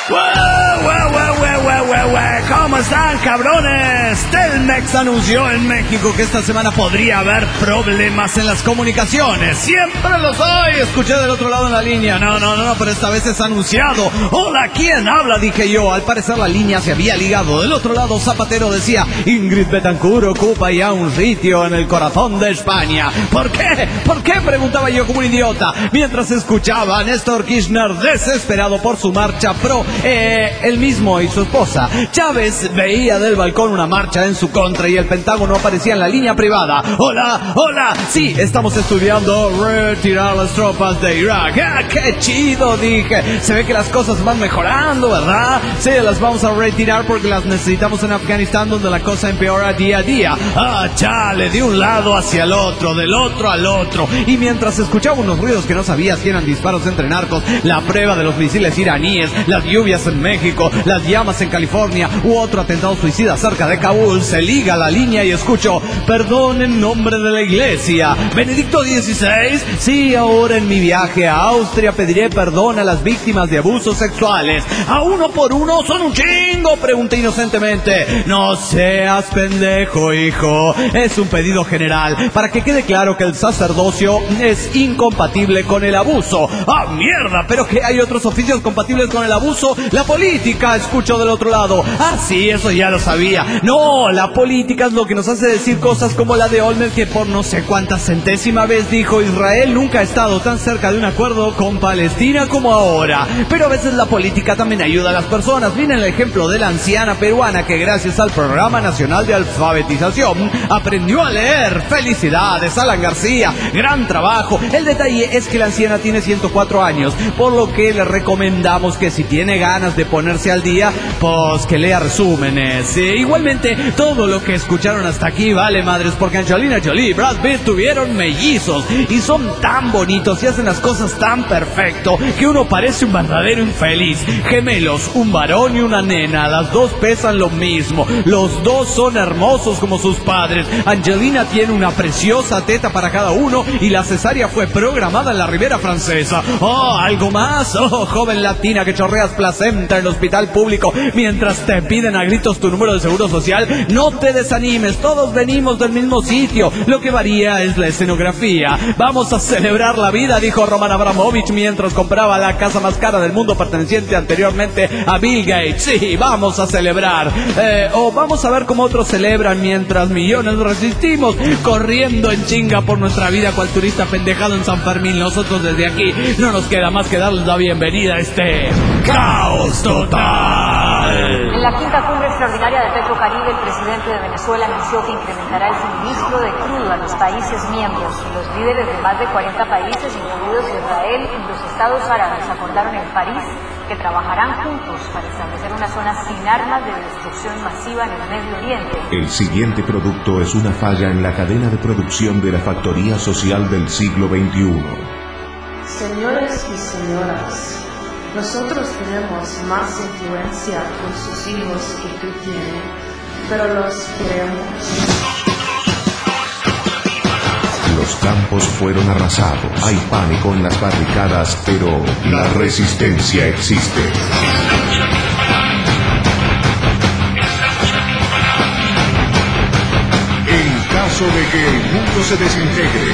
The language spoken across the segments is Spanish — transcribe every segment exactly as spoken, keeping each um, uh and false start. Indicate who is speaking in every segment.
Speaker 1: ¿Cómo están, cabrones? Telmex anunció en México que esta semana podría haber problemas en las comunicaciones. Siempre los hay. Escuché del otro lado en la línea. No, no, no, no, pero esta vez es anunciado. Hola, ¿quién habla? Dije yo. Al parecer la línea se había ligado. Del otro lado, Zapatero decía: Ingrid Betancourt ocupa ya un sitio en el corazón de España. ¿Por qué? ¿Por qué? Preguntaba yo como un idiota. Mientras escuchaba a Néstor Kirchner desesperado por su marcha pro, eh, él mismo y su esposa. Chávez veía del balcón una marcha en su contra y el Pentágono aparecía en la línea privada. Hola, hola, sí, estamos estudiando retirar las tropas de Irak. ¡Ah, qué chido! Dije, se ve que las cosas van mejorando, ¿verdad? Sí, las vamos a retirar porque las necesitamos en Afganistán, donde la cosa empeora día a día. Ah, chale, de un lado hacia el otro, del otro al otro. Y mientras escuchaba unos ruidos que no sabías que eran disparos entre narcos, la prueba de los misiles iraníes, las lluvias en México, las llamas en California u otro atentado suicida cerca de Kabul, se liga la línea y escucho: perdón en nombre de la iglesia. Benedicto dieciséis, sí, ahora en mi viaje a Austria pediré perdón a las víctimas de abusos sexuales. ¿A uno por uno son un chingo?, pregunté inocentemente. No seas pendejo, hijo. Es un pedido general para que quede claro que el sacerdocio es incompatible con el abuso. ¡Ah, mierda! ¿Pero que hay otros oficios compatibles con el abuso? La política, escucho del otro lado. Ah, sí, eso ya lo sabía. No, la política es lo que nos hace decir cosas como la de Olmert, que por no sé cuánta centésima vez dijo: Israel nunca ha estado tan cerca de un acuerdo con Palestina como ahora. Pero a veces la política también ayuda a las personas. Miren el ejemplo de la anciana peruana que gracias al Programa Nacional de Alfabetización aprendió a leer. Felicidades, Alan García, gran trabajo. El detalle es que la anciana tiene ciento cuatro años, por lo que le recomendamos que si tiene ganas de ponerse al día, pues que lea resúmenes. Eh, igualmente, todo lo que escucharon hasta aquí vale madres, porque Angelina Jolie y Brad Pitt tuvieron mellizos y son tan bonitos y hacen las cosas tan perfecto que uno parece un verdadero infeliz. Gemelos, un varón y una nena, las dos pesan lo mismo, los dos son hermosos como sus padres. Angelina tiene una preciosa teta para cada uno y la cesárea fue programada en la Riviera Francesa. Oh, ¿algo más? Oh, joven latina que chorreas placenta en el hospital público mientras te piden a gritos tu número de seguro social. No te desanimes, todos venimos del mismo sitio, lo que varía es la escenografía. Vamos a celebrar la vida, dijo Roman Abramovich mientras compraba la casa más cara del mundo perteneciente anteriormente a Bill Gates. Sí, vamos a celebrar. Eh, o vamos a ver cómo otros celebran mientras millones resistimos, corriendo en chinga por nuestra vida cual turista pendejado en San Fermín. Nosotros desde aquí no nos queda más que darles la bienvenida a este caos total.
Speaker 2: En la quinta cumbre extraordinaria de Petrocaribe, el presidente de Venezuela anunció que incrementará el suministro de crudo a los países miembros. Los líderes de más de cuarenta países, incluidos Israel y los Estados Árabes, acordaron en París que trabajarán juntos para establecer una zona sin armas de destrucción masiva en el Medio Oriente.
Speaker 3: El siguiente producto es una falla en la cadena de producción de la factoría social del siglo veintiuno.
Speaker 4: Señores y señoras, nosotros tenemos más influencia con sus hijos que tú tienes, pero los queremos.
Speaker 3: Los campos fueron arrasados. Hay pánico en las barricadas, pero la resistencia existe. En caso de que el mundo se desintegre,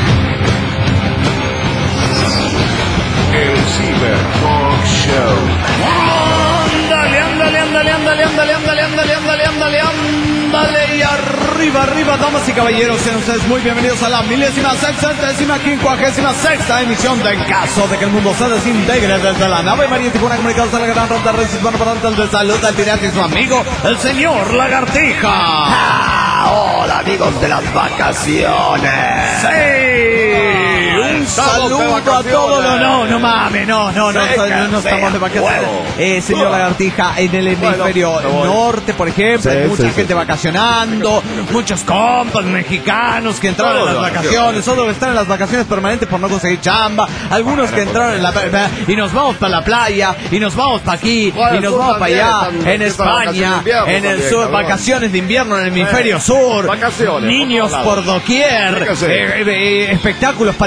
Speaker 3: el Cyber Talk Show.
Speaker 1: Ándale, ándale, ándale, ándale, ándale, ándale, ándale, ándale, ándale, ándale, y arriba, arriba, damas y caballeros, sean ustedes muy bienvenidos a la milésima, sexagésima, quincuagésima sexta emisión de En Caso de que el Mundo se Desintegre, desde la nave María Tijuana, comunicados a la gran ronda red hispanoparlante de salud al pirata y su amigo, el señor Lagartija.
Speaker 5: Ah, hola, amigos de las vacaciones.
Speaker 1: Sí, un saludo a todos. No, no, no mames, no, no, no, no, no, no estamos de vacaciones. Eh, señor Lagartija, en el hemisferio bueno, norte, por ejemplo, sí, hay mucha sí, gente sí. vacacionando, muchos compas mexicanos que entraron en las vacaciones, solo están en las vacaciones permanentes por no conseguir chamba, algunos que entraron en la y nos vamos para la playa, y nos vamos para aquí, y nos vamos para allá, en España, en el sur, vacaciones de invierno en el hemisferio sur, niños por doquier, eh, eh, espectáculos para infantes,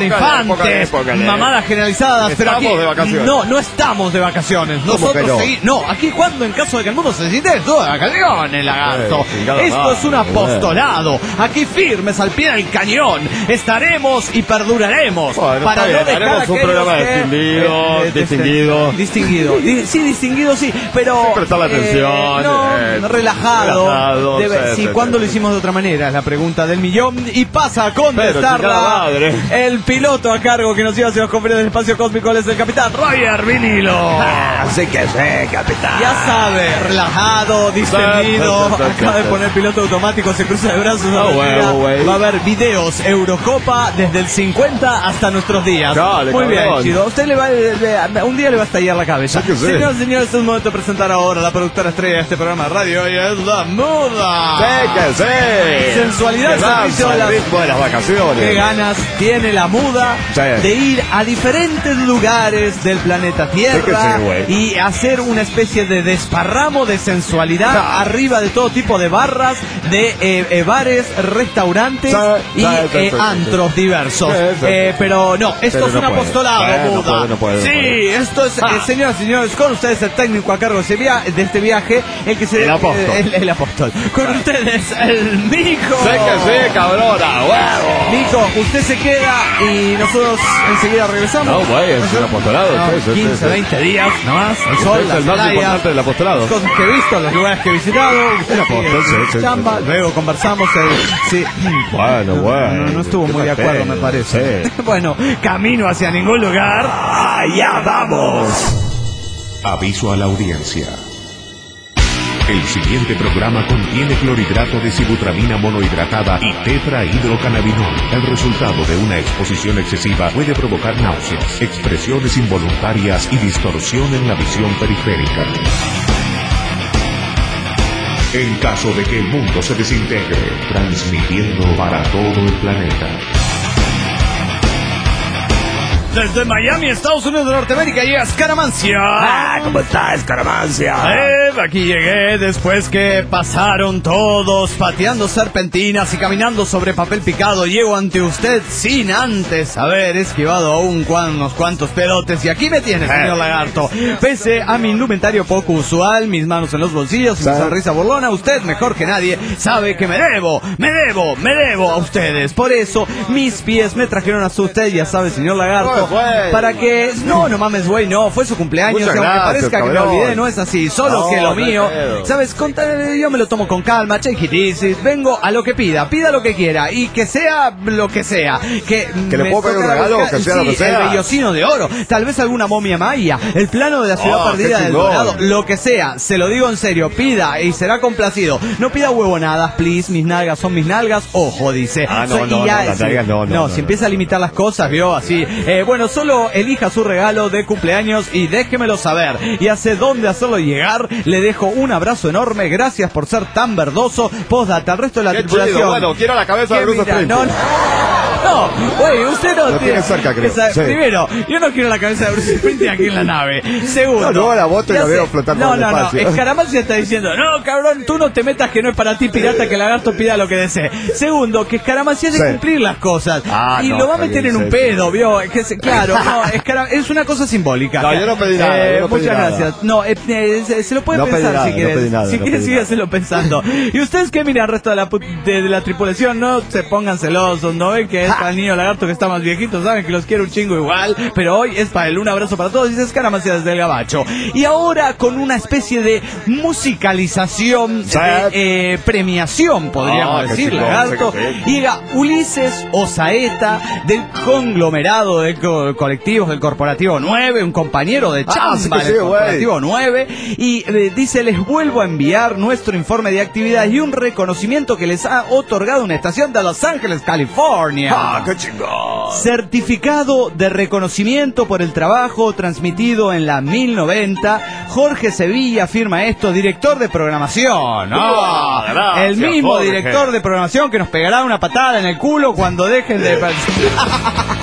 Speaker 1: constantes mamadas generalizadas, pero aquí
Speaker 6: de vacaciones.
Speaker 1: no, no estamos de vacaciones. Nosotros
Speaker 6: no?
Speaker 1: seguimos. No, aquí cuando en caso de que el mundo se necesite, todo de vacaciones, lagarto.
Speaker 6: Eh,
Speaker 1: Esto es un apostolado. Aquí firmes al pie del cañón. Estaremos y perduraremos.
Speaker 6: Bueno,
Speaker 1: para no
Speaker 6: bien,
Speaker 1: dejar
Speaker 6: haremos un programa
Speaker 1: que,
Speaker 6: distinguido,
Speaker 1: eh, eh,
Speaker 6: distinguido.
Speaker 1: Distinguido. Di- sí, distinguido, sí, pero.
Speaker 6: Sin prestarle atención,
Speaker 1: no,
Speaker 6: eh,
Speaker 1: relajado.
Speaker 6: relajado,
Speaker 1: Debe-
Speaker 6: sí,
Speaker 1: sí,
Speaker 6: sí,
Speaker 1: ¿cuándo
Speaker 6: sí.
Speaker 1: lo hicimos de otra manera? Es la pregunta del millón. Y pasa a contestarla
Speaker 6: chingada madre.
Speaker 1: el piloto a cargo que nos lleva hacia los confines del espacio cósmico. Él es el capitán Roger Vinilo.
Speaker 5: Así que sí, capitán.
Speaker 1: Ya sabe, relajado, distendido.
Speaker 6: Sí, sí, sí, sí,
Speaker 1: Acaba de
Speaker 6: sí.
Speaker 1: poner piloto automático, se cruza de brazos.
Speaker 6: Ah,
Speaker 1: se retira.
Speaker 6: huevo, güey.
Speaker 1: Va a haber videos Eurocopa desde el cincuenta hasta nuestros días.
Speaker 6: Dale,
Speaker 1: Muy bien,
Speaker 6: cabrón.
Speaker 1: chido. A usted le va, le- un día le va a estallar la cabeza.
Speaker 6: Sí que sí.
Speaker 1: Señoras y señores, es el momento de presentar ahora a la productora estrella de este programa de radio. Y es la muda.
Speaker 6: Sí, que sí.
Speaker 1: Sensualidad al
Speaker 6: Que danza
Speaker 1: servicio de
Speaker 6: al
Speaker 1: las-
Speaker 6: ritmo de las vacaciones.
Speaker 1: Qué ganas tiene la muda
Speaker 6: Sí.
Speaker 1: de ir a diferentes lugares del planeta Tierra
Speaker 6: Sí que sí, güey.
Speaker 1: y hacer una especie de desparramo de sensualidad
Speaker 6: Sí.
Speaker 1: arriba de todo tipo de barras, de eh, eh, bares, restaurantes
Speaker 6: Sí,
Speaker 1: y
Speaker 6: sí, sí,
Speaker 1: eh,
Speaker 6: sí, sí.
Speaker 1: antros diversos.
Speaker 6: Sí, sí,
Speaker 1: Eh,
Speaker 6: sí.
Speaker 1: pero no, esto
Speaker 6: Pero
Speaker 1: es
Speaker 6: no
Speaker 1: un
Speaker 6: puede.
Speaker 1: apostolado,
Speaker 6: Eh, no
Speaker 1: muda.
Speaker 6: puede, no puede, no
Speaker 1: sí,
Speaker 6: puede.
Speaker 1: esto es,
Speaker 6: Ah.
Speaker 1: eh, señoras y señores, con ustedes el técnico a cargo de, ese via- de este viaje, el que se
Speaker 6: El apóstol.
Speaker 1: eh, el, el apóstol. Con ustedes el Mico.
Speaker 6: Sí que sí, cabrona, huevo.
Speaker 1: Nico, usted se queda y nosotros enseguida regresamos.
Speaker 6: No, güey, es un apostolado,
Speaker 1: No,
Speaker 6: sí, sí, sí,
Speaker 1: quince,
Speaker 6: sí.
Speaker 1: veinte días nomás, el
Speaker 6: Usted
Speaker 1: sol,
Speaker 6: es
Speaker 1: las
Speaker 6: el más
Speaker 1: playas,
Speaker 6: importante del apostolado.
Speaker 1: las cosas que he visto, los lugares que he visitado. Usted
Speaker 6: El apóstol,
Speaker 1: sigue
Speaker 6: sí, sí,
Speaker 1: chamba,
Speaker 6: sí, sí.
Speaker 1: luego conversamos. El, sí.
Speaker 6: Bueno,
Speaker 1: No,
Speaker 6: bueno.
Speaker 1: no, no estuvo
Speaker 6: Qué
Speaker 1: muy de acuerdo,
Speaker 6: papel,
Speaker 1: me parece.
Speaker 6: sí.
Speaker 1: Bueno, camino hacia ningún lugar.
Speaker 5: Allá vamos.
Speaker 3: Aviso a la audiencia. El siguiente programa contiene clorhidrato de sibutramina monohidratada y tetrahidrocannabinol. El resultado de una exposición excesiva puede provocar náuseas, expresiones involuntarias y distorsión en la visión periférica. En caso de que el mundo se desintegre, transmitiendo para todo el planeta.
Speaker 1: Desde Miami, Estados Unidos de Norteamérica, llega Escaramancia.
Speaker 5: Ah, ¿cómo estás, Caramancia?
Speaker 1: Eh, aquí llegué después que pasaron todos pateando serpentinas y caminando sobre papel picado. Llego ante usted sin antes haber esquivado aún cuan- unos cuantos pelotes. Y aquí me tiene, señor Lagarto. Pese a mi indumentario poco usual, mis manos en los bolsillos y mi sonrisa burlona, usted, mejor que nadie, sabe que me debo, me debo, me debo a ustedes. Por eso, mis pies me trajeron hasta usted, ya sabe, señor Lagarto.
Speaker 6: Pues, güey.
Speaker 1: Para que... No, no mames, güey, no. Fue su cumpleaños.
Speaker 6: Muchas
Speaker 1: Y aunque
Speaker 6: gracias,
Speaker 1: parezca que me
Speaker 6: cabrón.
Speaker 1: olvidé, no es así. Solo
Speaker 6: No,
Speaker 1: que lo
Speaker 6: no hay
Speaker 1: mío...
Speaker 6: pedo.
Speaker 1: ¿Sabes? Conta- yo me lo tomo con calma, take it easy. Vengo a lo que pida, pida lo que quiera. Y que sea lo que sea. Que,
Speaker 6: ¿Que le
Speaker 1: me
Speaker 6: puedo pedir un
Speaker 1: toca
Speaker 6: regalo?
Speaker 1: buscar-
Speaker 6: Que sea
Speaker 1: sí,
Speaker 6: lo que sea.
Speaker 1: el vellocino de oro. Tal vez alguna momia maya. El plano de la ciudad
Speaker 6: Oh,
Speaker 1: perdida
Speaker 6: qué
Speaker 1: del
Speaker 6: chingón.
Speaker 1: Dorado. Lo que sea. Se lo digo en serio. Pida y será complacido. No pida huevonadas, please. Mis nalgas son mis nalgas. Ojo, dice.
Speaker 6: Ah, no,
Speaker 1: Soy-
Speaker 6: no,
Speaker 1: y ya-
Speaker 6: no, las
Speaker 1: sí.
Speaker 6: nalgas no, no, no,
Speaker 1: si
Speaker 6: no.
Speaker 1: empieza a limitar las cosas, vio, así. Eh, bueno, solo elija su regalo de cumpleaños y déjemelo saber. Y hace dónde hacerlo llegar. Le dejo un abrazo enorme. Gracias por ser tan verdoso. Postdata, al resto de la
Speaker 6: Qué
Speaker 1: tripulación.
Speaker 6: chido, bueno, quiero la cabeza de
Speaker 1: ¿Qué
Speaker 6: Bruce
Speaker 1: mira?
Speaker 6: Springsteen.
Speaker 1: No, no, güey, usted no
Speaker 6: Lo tiene cerca, creo.
Speaker 1: esa-
Speaker 6: Sí.
Speaker 1: Primero, yo no quiero la cabeza de Bruce Springsteen aquí en la nave. Segundo,
Speaker 6: No, no, la boto y
Speaker 1: ya
Speaker 6: la veo
Speaker 1: sé.
Speaker 6: flotando
Speaker 1: No,
Speaker 6: en el
Speaker 1: no, no,
Speaker 6: espacio.
Speaker 1: Escaramancia está diciendo, no, cabrón, tú no te metas que no es para ti, pirata, que el lagarto pida lo que desee. Segundo, que Escaramancia es de
Speaker 6: Sí.
Speaker 1: cumplir las cosas.
Speaker 6: Ah,
Speaker 1: y
Speaker 6: no,
Speaker 1: lo va a
Speaker 6: está
Speaker 1: meter
Speaker 6: bien,
Speaker 1: en un
Speaker 6: sí,
Speaker 1: pedo, vio. Que se- claro, no, Escara- es una cosa simbólica.
Speaker 6: No, yo no pedí nada,
Speaker 1: Eh,
Speaker 6: yo no pedí
Speaker 1: muchas
Speaker 6: nada.
Speaker 1: gracias. No, eh, eh, se, se lo puede
Speaker 6: No pedí
Speaker 1: pensar
Speaker 6: nada,
Speaker 1: si
Speaker 6: no
Speaker 1: quieres.
Speaker 6: pedí nada,
Speaker 1: si
Speaker 6: no
Speaker 1: quieres,
Speaker 6: pedí
Speaker 1: sígaselo pensando. Y ustedes que miran al resto de la, pu- de, de la tripulación, no se pongan celosos, no ven que es para el niño lagarto que está más viejito, saben que los quiero un chingo igual, pero hoy es para él. Un abrazo para todos y se Escaramancia desde el Gabacho. Y ahora con una especie de musicalización,
Speaker 6: Sí.
Speaker 1: de eh, premiación, podríamos
Speaker 6: Ah, qué
Speaker 1: decir,
Speaker 6: chingón,
Speaker 1: lagarto.
Speaker 6: sí, sí.
Speaker 1: Llega Ulises Osaeta del conglomerado de co- colectivos del Corporativo nueve, un compañero de
Speaker 6: Ah,
Speaker 1: chamba
Speaker 6: sí que
Speaker 1: del
Speaker 6: sí, güey.
Speaker 1: Corporativo nueve, y eh, dice, les vuelvo a enviar nuestro informe de actividades y un reconocimiento que les ha otorgado una estación de Los Ángeles, California.
Speaker 6: Ah, qué chingón.
Speaker 1: Certificado de reconocimiento por el trabajo transmitido en la mil noventa. Jorge Sevilla firma esto, director de programación. Ah,
Speaker 6: Ah, gracias,
Speaker 1: el mismo
Speaker 6: Jorge.
Speaker 1: director de programación que nos pegará una patada en el culo cuando dejen de...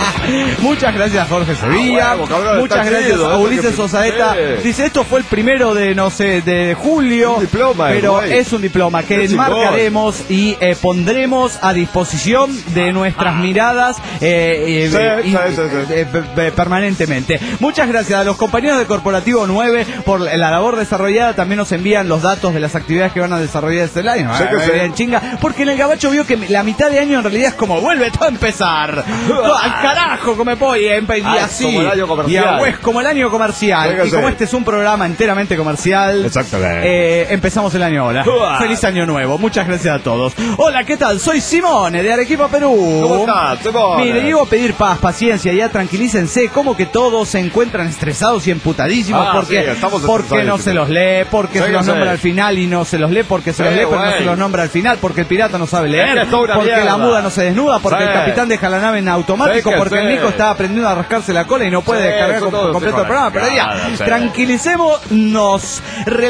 Speaker 1: Muchas gracias, Jorge Sevilla.
Speaker 6: Ah, bueno, cabrón,
Speaker 1: muchas gracias
Speaker 6: chido,
Speaker 1: a Ulises
Speaker 6: que...
Speaker 1: Osaeta.
Speaker 6: Eh.
Speaker 1: Dice, esto fue el primero de, no sé, de julio.
Speaker 6: Un diploma,
Speaker 1: pero
Speaker 6: güey.
Speaker 1: es un diploma que
Speaker 6: Qué
Speaker 1: enmarcaremos y eh, pondremos a disposición de nuestras miradas eh,
Speaker 6: Sí,
Speaker 1: eh, y-
Speaker 6: sí, sí, sí.
Speaker 1: eh, pe- pe- permanentemente. Muchas gracias a los compañeros de Corporativo nueve por la labor desarrollada. También nos envían los datos de las actividades que van a desarrollar este año.
Speaker 6: Sí que
Speaker 1: Ah,
Speaker 6: sí.
Speaker 1: bien, chinga, porque en el Gabacho vio que la mitad de año en realidad es como vuelve todo a empezar. Todo al carajo, come pollo, y
Speaker 6: Ah,
Speaker 1: así.
Speaker 6: como el año comercial.
Speaker 1: Y a pues, como el año comercial.
Speaker 6: Sí que
Speaker 1: Y como
Speaker 6: sí.
Speaker 1: este es un programa enteramente comercial.
Speaker 6: Exactamente.
Speaker 1: eh, empezamos el año ahora.
Speaker 6: Uah.
Speaker 1: Feliz año nuevo. Muchas gracias a todos. Hola, ¿qué tal? Soy Simone de Arequipa, Perú.
Speaker 6: ¿Cómo estás, Simone?
Speaker 1: Mire, digo pedir paz, paciencia, ya tranquilícense. Como que todos se encuentran estresados y emputadísimos
Speaker 6: Ah,
Speaker 1: porque,
Speaker 6: sí, estamos
Speaker 1: porque no
Speaker 6: estresadísimos.
Speaker 1: se los lee, porque
Speaker 6: Sí
Speaker 1: se
Speaker 6: que
Speaker 1: los
Speaker 6: sí.
Speaker 1: nombra al final y no se los lee, porque se los
Speaker 6: Sí,
Speaker 1: lee pero no
Speaker 6: güey.
Speaker 1: se los nombra al final, porque el pirata no sabe
Speaker 6: Es
Speaker 1: leer,
Speaker 6: que es toda una
Speaker 1: porque
Speaker 6: mierda.
Speaker 1: la muda no se desnuda, porque
Speaker 6: Sí.
Speaker 1: el capitán deja la nave en automático,
Speaker 6: Sí que
Speaker 1: porque el
Speaker 6: sí.
Speaker 1: Nico está aprendiendo a rascarse la cola y no puede
Speaker 6: Sí,
Speaker 1: descargar
Speaker 6: son
Speaker 1: con-
Speaker 6: todos
Speaker 1: completo el
Speaker 6: hijos de
Speaker 1: programa. Pero ya,
Speaker 6: cagada, sí.
Speaker 1: tranquilicémonos,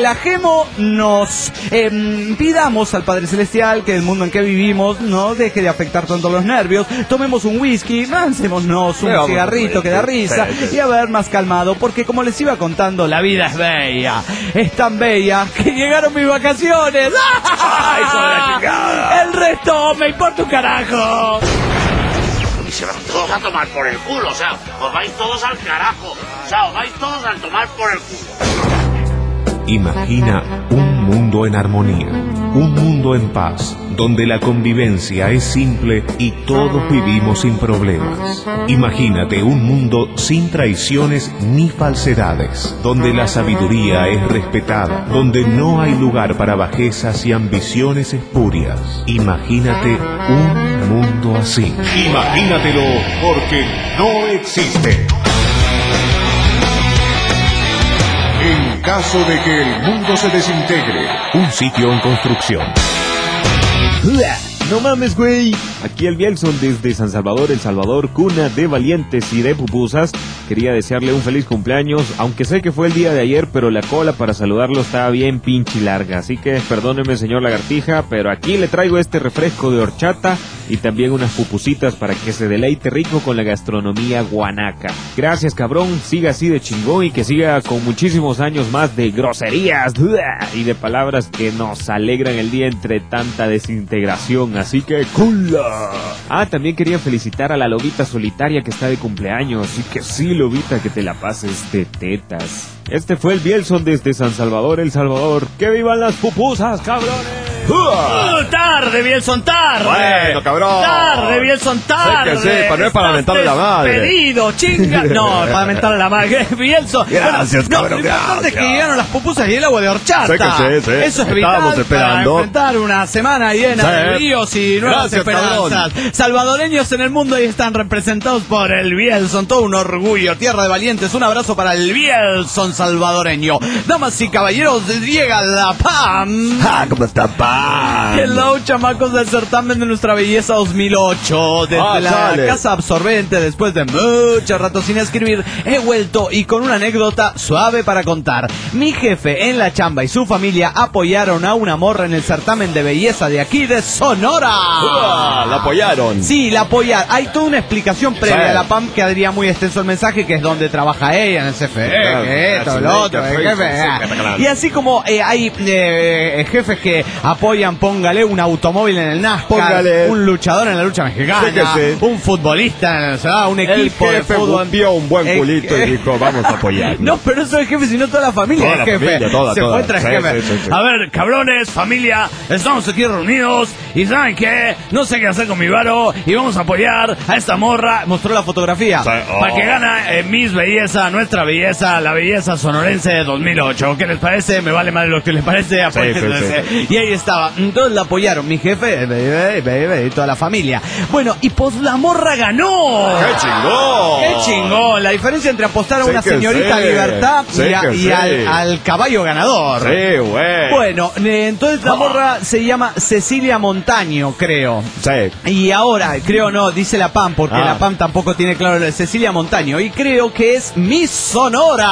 Speaker 1: relajémonos, eh, pidamos al Padre Celestial que el mundo en que vivimos no deje de afectar tanto los nervios, tomemos un whisky, lancémonos
Speaker 6: Sí,
Speaker 1: un
Speaker 6: vamos,
Speaker 1: cigarrito que da risa
Speaker 6: sí, sí.
Speaker 1: y a ver más calmado, porque como les iba contando, la vida es bella, es tan bella que llegaron mis vacaciones.
Speaker 6: ¡Ay, hijo de la chingada!
Speaker 1: El resto me importa un carajo.
Speaker 7: Y se van todos a tomar por el culo, o sea, os vais todos al carajo, o sea, os vais todos a tomar por el culo.
Speaker 3: Imagina un mundo en armonía, un mundo en paz, donde la convivencia es simple y todos vivimos sin problemas. Imagínate un mundo sin traiciones ni falsedades, donde la sabiduría es respetada, donde no hay lugar para bajezas y ambiciones espurias. Imagínate un mundo así. Imagínatelo porque no existe. En caso de que el mundo se desintegre, un sitio en construcción.
Speaker 8: No mames, güey. Aquí el Bielson desde San Salvador, El Salvador, cuna de valientes y de pupusas. Quería desearle un feliz cumpleaños, aunque sé que fue el día de ayer, pero la cola para saludarlo estaba bien pinche larga. Así que perdóneme, señor Lagartija, pero aquí le traigo este refresco de horchata y también unas pupusitas para que se deleite rico con la gastronomía guanaca. Gracias, cabrón. Siga así de chingón y que siga con muchísimos años más de groserías y de palabras que nos alegran el día entre tanta desintegración. Así que ¡cula! Ah, también quería felicitar a la lobita solitaria que está de cumpleaños. Así que sí, lobita, que te la pases de tetas. Este fue el Bielson desde San Salvador, El Salvador. ¡Que vivan las pupusas, cabrones!
Speaker 1: Uh, tarde, Bielson, tarde.
Speaker 6: Bueno, cabrón.
Speaker 1: Tarde, Bielson, tarde.
Speaker 6: Sí que sí, pero no es para
Speaker 1: Estás
Speaker 6: mentarle la madre.
Speaker 1: despedido, chinga. No, para mentarle la madre. Bielson.
Speaker 6: Gracias,
Speaker 1: Bueno,
Speaker 6: cabrón,
Speaker 1: no, lo importante es que
Speaker 6: gracias.
Speaker 1: llegaron las pupusas y el agua de horchata.
Speaker 6: Sí que sí, sí.
Speaker 1: Eso es
Speaker 6: Estábamos
Speaker 1: vital
Speaker 6: esperando.
Speaker 1: para enfrentar una semana llena
Speaker 6: Sí.
Speaker 1: de ríos y nuevas
Speaker 6: Gracias,
Speaker 1: esperanzas. Salvadoreños en el mundo y están representados por el Bielson. Todo un orgullo. Tierra de valientes. Un abrazo para el Bielson salvadoreño. Damas y caballeros, llega la P A M.
Speaker 5: Ah, ¿cómo está, pa?
Speaker 1: Hello, chamacos del certamen de nuestra belleza dos mil ocho. Desde
Speaker 6: Ah,
Speaker 1: la
Speaker 6: sale.
Speaker 1: casa absorbente, después de mucho rato sin escribir, he vuelto y con una anécdota suave para contar. Mi jefe en la chamba y su familia apoyaron a una morra en el certamen de belleza de aquí de Sonora.
Speaker 6: Ah, la apoyaron.
Speaker 1: Sí, la apoyaron. Hay toda una explicación previa
Speaker 6: Sí.
Speaker 1: a la P A M que haría muy extenso el mensaje, que es donde trabaja ella en el C F E,
Speaker 6: Claro,
Speaker 1: que esto,
Speaker 6: sí,
Speaker 1: lo otro,
Speaker 6: que
Speaker 1: el
Speaker 6: fue,
Speaker 1: jefe.
Speaker 6: sí,
Speaker 1: ah.
Speaker 6: sí, claro.
Speaker 1: Y así como eh, hay eh, jefes que apoyan, póngale un automóvil en el NASCAR,
Speaker 6: Póngale.
Speaker 1: un luchador en la lucha mexicana,
Speaker 6: Sí que sí.
Speaker 1: un futbolista en el, o sea, un
Speaker 6: El
Speaker 1: equipo de
Speaker 6: jefe
Speaker 1: fútbol.
Speaker 6: vio un buen
Speaker 1: Eh,
Speaker 6: culito y dijo, vamos a apoyar.
Speaker 1: No, pero no solo el jefe, sino toda la familia
Speaker 6: Toda
Speaker 1: del
Speaker 6: la
Speaker 1: jefe.
Speaker 6: familia, toda,
Speaker 1: Se
Speaker 6: toda.
Speaker 1: fue tras
Speaker 6: Sí,
Speaker 1: jefe.
Speaker 6: sí, sí, sí.
Speaker 1: A ver, cabrones, familia, estamos aquí reunidos y ¿saben qué? No sé qué hacer con mi varo y vamos a apoyar a esta morra. Mostró la fotografía.
Speaker 6: Sí, oh.
Speaker 1: Para que gana eh, Miss Belleza, nuestra belleza, la belleza sonorense de dos mil ocho. ¿Qué les parece? Me vale más lo que les parece. Apóyense.
Speaker 6: sí,
Speaker 1: Y ahí estaba. Entonces la apoyaron mi jefe, baby, baby, baby, y toda la familia. Bueno, y pues la morra ganó.
Speaker 6: ¡Qué chingón!
Speaker 1: ¡Qué chingón! La diferencia entre apostar a
Speaker 6: Sí
Speaker 1: una
Speaker 6: que
Speaker 1: señorita
Speaker 6: sí.
Speaker 1: libertad
Speaker 6: Sí
Speaker 1: y, a-
Speaker 6: que
Speaker 1: y
Speaker 6: sí.
Speaker 1: al, al caballo ganador.
Speaker 6: Sí, güey.
Speaker 1: Bueno, eh, entonces la morra se llama Cecilia Montaño, creo.
Speaker 6: Sí.
Speaker 1: Y ahora, creo no, dice la P A M, porque
Speaker 6: Ah.
Speaker 1: la P A M tampoco tiene claro lo de Cecilia Montaño. Y creo que es Miss Sonora.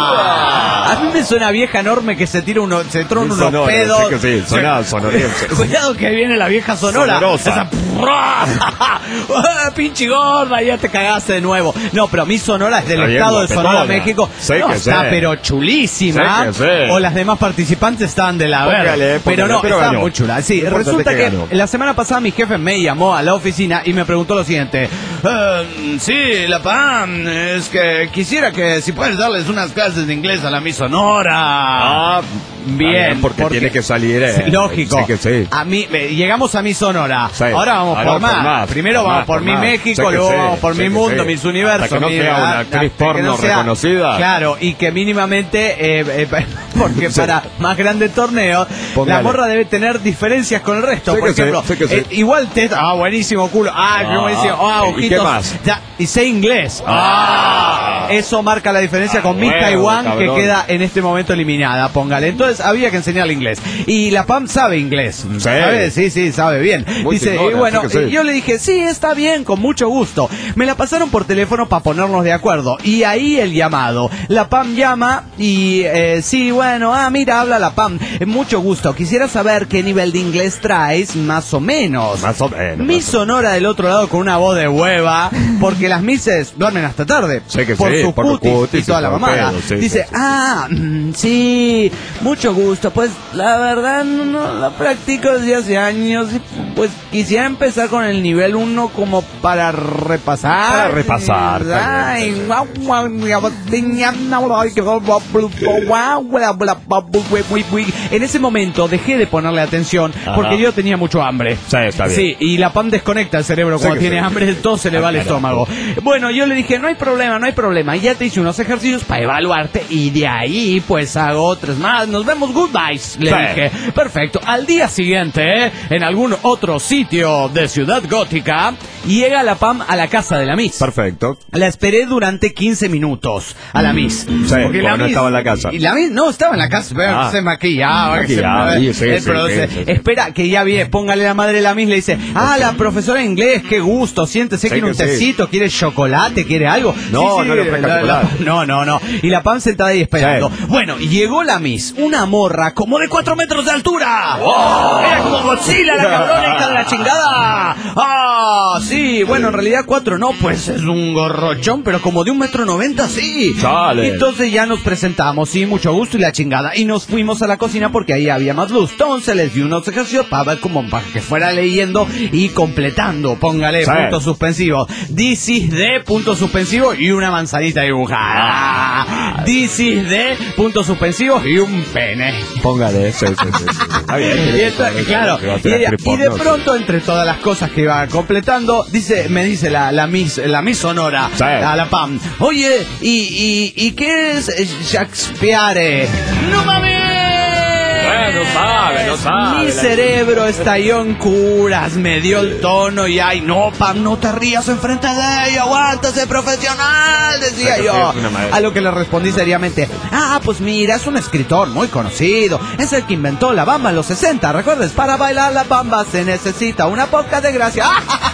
Speaker 1: A mí me suena vieja enorme que se tira uno, se trona
Speaker 6: Miss
Speaker 1: unos
Speaker 6: Sonora,
Speaker 1: pedos.
Speaker 6: sí que sí, suena sonorense.
Speaker 1: Cuidado que viene la vieja Sonora.
Speaker 6: Sonorosa.
Speaker 1: Esa- Pinche gorda, ya te cagaste de nuevo. No, pero mi Sonora es del
Speaker 6: Está bien,
Speaker 1: estado de Sonora,
Speaker 6: guapetona.
Speaker 1: México.
Speaker 6: Sé
Speaker 1: No,
Speaker 6: que
Speaker 1: está
Speaker 6: sé.
Speaker 1: pero chulísima.
Speaker 6: Sé que sé.
Speaker 1: O las demás participantes estaban de la
Speaker 6: Póngale,
Speaker 1: verga. Pero
Speaker 6: póngale,
Speaker 1: no,
Speaker 6: pero
Speaker 1: estaban
Speaker 6: ganó.
Speaker 1: muy chulas. Sí,
Speaker 6: Lo importante
Speaker 1: resulta
Speaker 6: es
Speaker 1: que,
Speaker 6: que ganó.
Speaker 1: la semana pasada mi jefe me llamó a la oficina y me preguntó lo siguiente. Eh, sí, la Pam, es que quisiera que si puedes darles unas clases de inglés a la mi Sonora.
Speaker 6: Ah,
Speaker 1: Bien,
Speaker 6: porque, tiene que salir. Eh,
Speaker 1: Sí, lógico.
Speaker 6: Sí que sí.
Speaker 1: A mí, eh, llegamos a mi Sonora.
Speaker 6: Sí.
Speaker 1: Ahora vamos
Speaker 6: Ahora
Speaker 1: por,
Speaker 6: por
Speaker 1: más.
Speaker 6: más,
Speaker 1: Primero
Speaker 6: por
Speaker 1: vamos
Speaker 6: más,
Speaker 1: por,
Speaker 6: por
Speaker 1: mi
Speaker 6: más.
Speaker 1: México,
Speaker 6: Sé que
Speaker 1: luego
Speaker 6: sí,
Speaker 1: vamos por
Speaker 6: sé
Speaker 1: mi
Speaker 6: que
Speaker 1: mundo,
Speaker 6: sí.
Speaker 1: mis universos.
Speaker 6: Hasta que no
Speaker 1: mi-
Speaker 6: sea una
Speaker 1: ah,
Speaker 6: actriz
Speaker 1: hasta que
Speaker 6: porno
Speaker 1: sea-
Speaker 6: reconocida.
Speaker 1: Claro, y que mínimamente, eh, eh, porque
Speaker 6: Sí.
Speaker 1: para más grande torneo,
Speaker 6: Póngale.
Speaker 1: la morra debe tener diferencias con el resto.
Speaker 6: Sé
Speaker 1: Por
Speaker 6: que sí,
Speaker 1: ejemplo,
Speaker 6: sé que sí.
Speaker 1: eh, igual te. Ah, buenísimo culo. Ah, qué
Speaker 6: Ah,
Speaker 1: buenísimo. Ah,
Speaker 6: ¿y
Speaker 1: ojitos.
Speaker 6: qué más?
Speaker 1: Ya, y sé inglés. Ah, eso marca la diferencia con mi
Speaker 6: huevo,
Speaker 1: Taiwán, que
Speaker 6: cabrón.
Speaker 1: queda en este momento eliminada. Póngale. Entonces había que enseñarle inglés. Y la Pam sabe inglés.
Speaker 6: Sí.
Speaker 1: ¿Sabe? Sí, sí, sabe bien.
Speaker 6: Muy
Speaker 1: Dice,
Speaker 6: chingona,
Speaker 1: y bueno,
Speaker 6: sí que sí.
Speaker 1: yo le dije, sí, está bien, con mucho gusto. Me la pasaron por teléfono para ponernos de acuerdo. Y ahí el llamado. La Pam llama y, eh, sí, bueno, ah, mira, habla la Pam. Eh, mucho gusto. Quisiera saber qué nivel de inglés traes, más o menos.
Speaker 6: Más o menos.
Speaker 1: Mi
Speaker 6: más o-
Speaker 1: Sonora del otro lado con una voz de hueva, porque las mises duermen hasta tarde.
Speaker 6: Sé que
Speaker 1: por
Speaker 6: sí,
Speaker 1: sus
Speaker 6: por los
Speaker 1: cutis
Speaker 6: cutis
Speaker 1: y toda
Speaker 6: y
Speaker 1: la
Speaker 6: todo el
Speaker 1: mamada.
Speaker 6: pedo, sí,
Speaker 1: Dice,
Speaker 6: sí, sí.
Speaker 1: ah, mm, sí, mucho gusto. Pues la verdad no, no la practico desde hace años. Y, pues quisiera empezar con el nivel uno como para repasar.
Speaker 6: Para repasar, está
Speaker 1: Ay,
Speaker 6: bien,
Speaker 1: guau, guau, guau, ay, que guau, guau, guau, guau, guau, guau, guau. En ese momento dejé de ponerle atención porque
Speaker 6: Ajá.
Speaker 1: yo tenía mucho hambre.
Speaker 6: Sí, está bien.
Speaker 1: Sí, y la Pam desconecta el cerebro
Speaker 6: Sí
Speaker 1: cuando
Speaker 6: que
Speaker 1: tiene
Speaker 6: sí.
Speaker 1: hambre, todo se le
Speaker 6: Ah,
Speaker 1: va al
Speaker 6: carajo.
Speaker 1: estómago. Bueno, yo le dije, no hay problema, no hay problema. Ya te hice unos ejercicios para evaluarte y de ahí pues hago otros más. Nos vemos, goodbyes, le
Speaker 6: Sí.
Speaker 1: dije. Perfecto. Al día siguiente, en algún otro sitio de Ciudad Gótica, llega la Pam a la casa de la Miss.
Speaker 6: Perfecto.
Speaker 1: La esperé durante quince minutos a la Miss.
Speaker 6: porque no estaba en la casa.
Speaker 1: Y la Miss no estaba en la casa, pero
Speaker 6: Ah.
Speaker 1: se maquillaba. que se-
Speaker 6: Maquillaba, sí, sí,
Speaker 1: eh,
Speaker 6: sí,
Speaker 1: pero
Speaker 6: sí,
Speaker 1: se-
Speaker 6: sí, sí.
Speaker 1: Espera, que ya viene, póngale la madre de la Miss, le dice, ah, la profesora de inglés, qué gusto, siéntese,
Speaker 6: Sí
Speaker 1: quiere un
Speaker 6: que sí.
Speaker 1: tecito, quiere chocolate, quiere algo.
Speaker 6: No, no le ofrezca
Speaker 1: la- la-
Speaker 6: chocolate.
Speaker 1: No, no, no. Y la Pam sentada ahí esperando.
Speaker 6: Sí.
Speaker 1: Bueno, llegó la Miss, una morra como de cuatro metros de altura. Era como Godzilla, la cabrona hija de la chingada. Ah, sí, bueno, en realidad cuatro no, pues es un gorrochón, pero como de un metro noventa, sí.
Speaker 6: Chale.
Speaker 1: Entonces ya nos presentamos, sí, mucho gusto y la chingada. Y nos fuimos a la cocina porque ahí había más luz. Entonces les di unos ejercicios para ver como para que fuera leyendo y completando. Póngale
Speaker 6: Sí.
Speaker 1: punto suspensivo. This is de punto suspensivo y una manzanita dibujada. This is de punto suspensivo y un pene.
Speaker 6: Póngale, sí, sí, sí, sí. Está bien.
Speaker 1: Y esto- claro,
Speaker 6: Que va a
Speaker 1: y,
Speaker 6: ser
Speaker 1: ella-
Speaker 6: actriz
Speaker 1: y de
Speaker 6: porno,
Speaker 1: pronto entre todas las cosas que iba completando, dice, me dice la, la Miss, la Miss Sonora,
Speaker 6: Sí.
Speaker 1: a la Pam, oye, ¿y, y, y qué es Shakespeare? ¡No mames!
Speaker 6: Bueno, sabe, no sabe.
Speaker 1: Mi cerebro estalló en curas, me dio el tono y ay, no, Pam, no te rías enfrente de ella, aguántase, profesional, decía
Speaker 6: Sí, sí,
Speaker 1: yo.
Speaker 6: es una maestra.
Speaker 1: A lo que le respondí seriamente, ah, pues mira, es un escritor muy conocido, es el que inventó la bamba en los sesenta, ¿recuerdas? Para bailar la bamba se necesita una poca de gracia.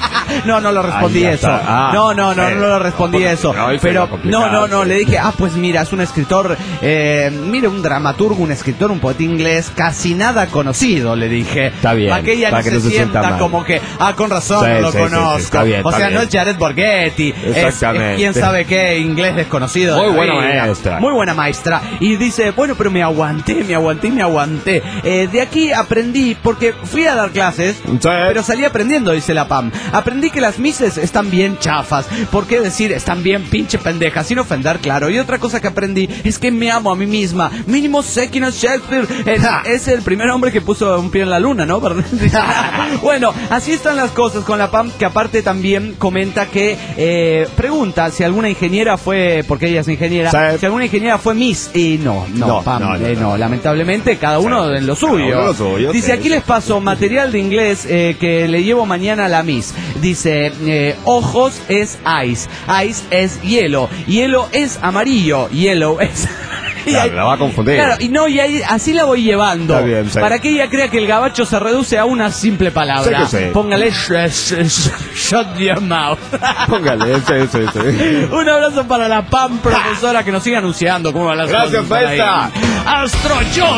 Speaker 1: No, no lo respondí
Speaker 6: Ahí ya
Speaker 1: eso.
Speaker 6: está. Ah,
Speaker 1: no, no, no,
Speaker 6: sí.
Speaker 1: no lo respondí
Speaker 6: No,
Speaker 1: eso.
Speaker 6: no, ahí se
Speaker 1: Pero
Speaker 6: va a complicar,
Speaker 1: no, no, no,
Speaker 6: sí.
Speaker 1: le dije, ah, pues mira, es un escritor, eh, mire, un dramaturgo, un escritor, un poeta inglés, casi nada conocido, le dije.
Speaker 6: Está bien,
Speaker 1: Para que ella
Speaker 6: para
Speaker 1: no
Speaker 6: que
Speaker 1: se
Speaker 6: no se sienta
Speaker 1: sienta
Speaker 6: mal.
Speaker 1: como que, ah, con razón,
Speaker 6: Sí,
Speaker 1: no lo
Speaker 6: sí, sí, sí,
Speaker 1: conozco.
Speaker 6: está bien,
Speaker 1: o
Speaker 6: está
Speaker 1: sea,
Speaker 6: bien.
Speaker 1: no es Jared Borghetti, es, es
Speaker 6: Exactamente.
Speaker 1: quién sabe qué, inglés desconocido.
Speaker 6: Muy
Speaker 1: de la
Speaker 6: buena
Speaker 1: vida.
Speaker 6: maestra.
Speaker 1: Muy buena maestra. Y dice, bueno, pero me aguanté, me aguanté, me aguanté. Eh, de aquí aprendí, porque fui a dar clases,
Speaker 6: Sí.
Speaker 1: pero salí aprendiendo, dice la Pam. Aprendí que las mises están bien chafas. ¿Por qué decir están bien pinche pendejas? Sin ofender, claro. Y otra cosa que aprendí es que me amo a mí misma. Mínimo sé quién es Shakespeare. Es, es el primer hombre que puso un pie en la luna, ¿no? Bueno, así están las cosas con la Pam, que aparte también comenta que eh, pregunta si alguna ingeniera fue, porque ella es ingeniera,
Speaker 6: Sí.
Speaker 1: si alguna ingeniera fue Miss. Y no, no,
Speaker 6: No,
Speaker 1: Pam,
Speaker 6: no, no,
Speaker 1: eh, no,
Speaker 6: no.
Speaker 1: lamentablemente cada uno
Speaker 6: Sí.
Speaker 1: en lo
Speaker 6: Cada uno
Speaker 1: suyo.
Speaker 6: en lo suyo,
Speaker 1: Dice,
Speaker 6: sí,
Speaker 1: aquí
Speaker 6: sí.
Speaker 1: les paso material de inglés eh, que le llevo mañana a la Miss. Dice, eh, ojos es ice, ice es hielo, hielo es amarillo, yellow es... Y
Speaker 8: Claro,
Speaker 1: ahí-
Speaker 8: la va a confundir.
Speaker 1: Claro, y no, y ahí, así la voy llevando.
Speaker 8: Está bien, sí.
Speaker 1: Para que ella crea que el gabacho se reduce a una simple palabra.
Speaker 8: Sí que sí.
Speaker 1: Póngale sh- sh- sh- shut your mouth.
Speaker 8: Póngale, sí, sí, sí.
Speaker 1: Un abrazo para la Pam profesora que nos sigue anunciando cómo va las
Speaker 8: Gracias,
Speaker 1: cosas por ahí.
Speaker 8: maestra.
Speaker 1: Astro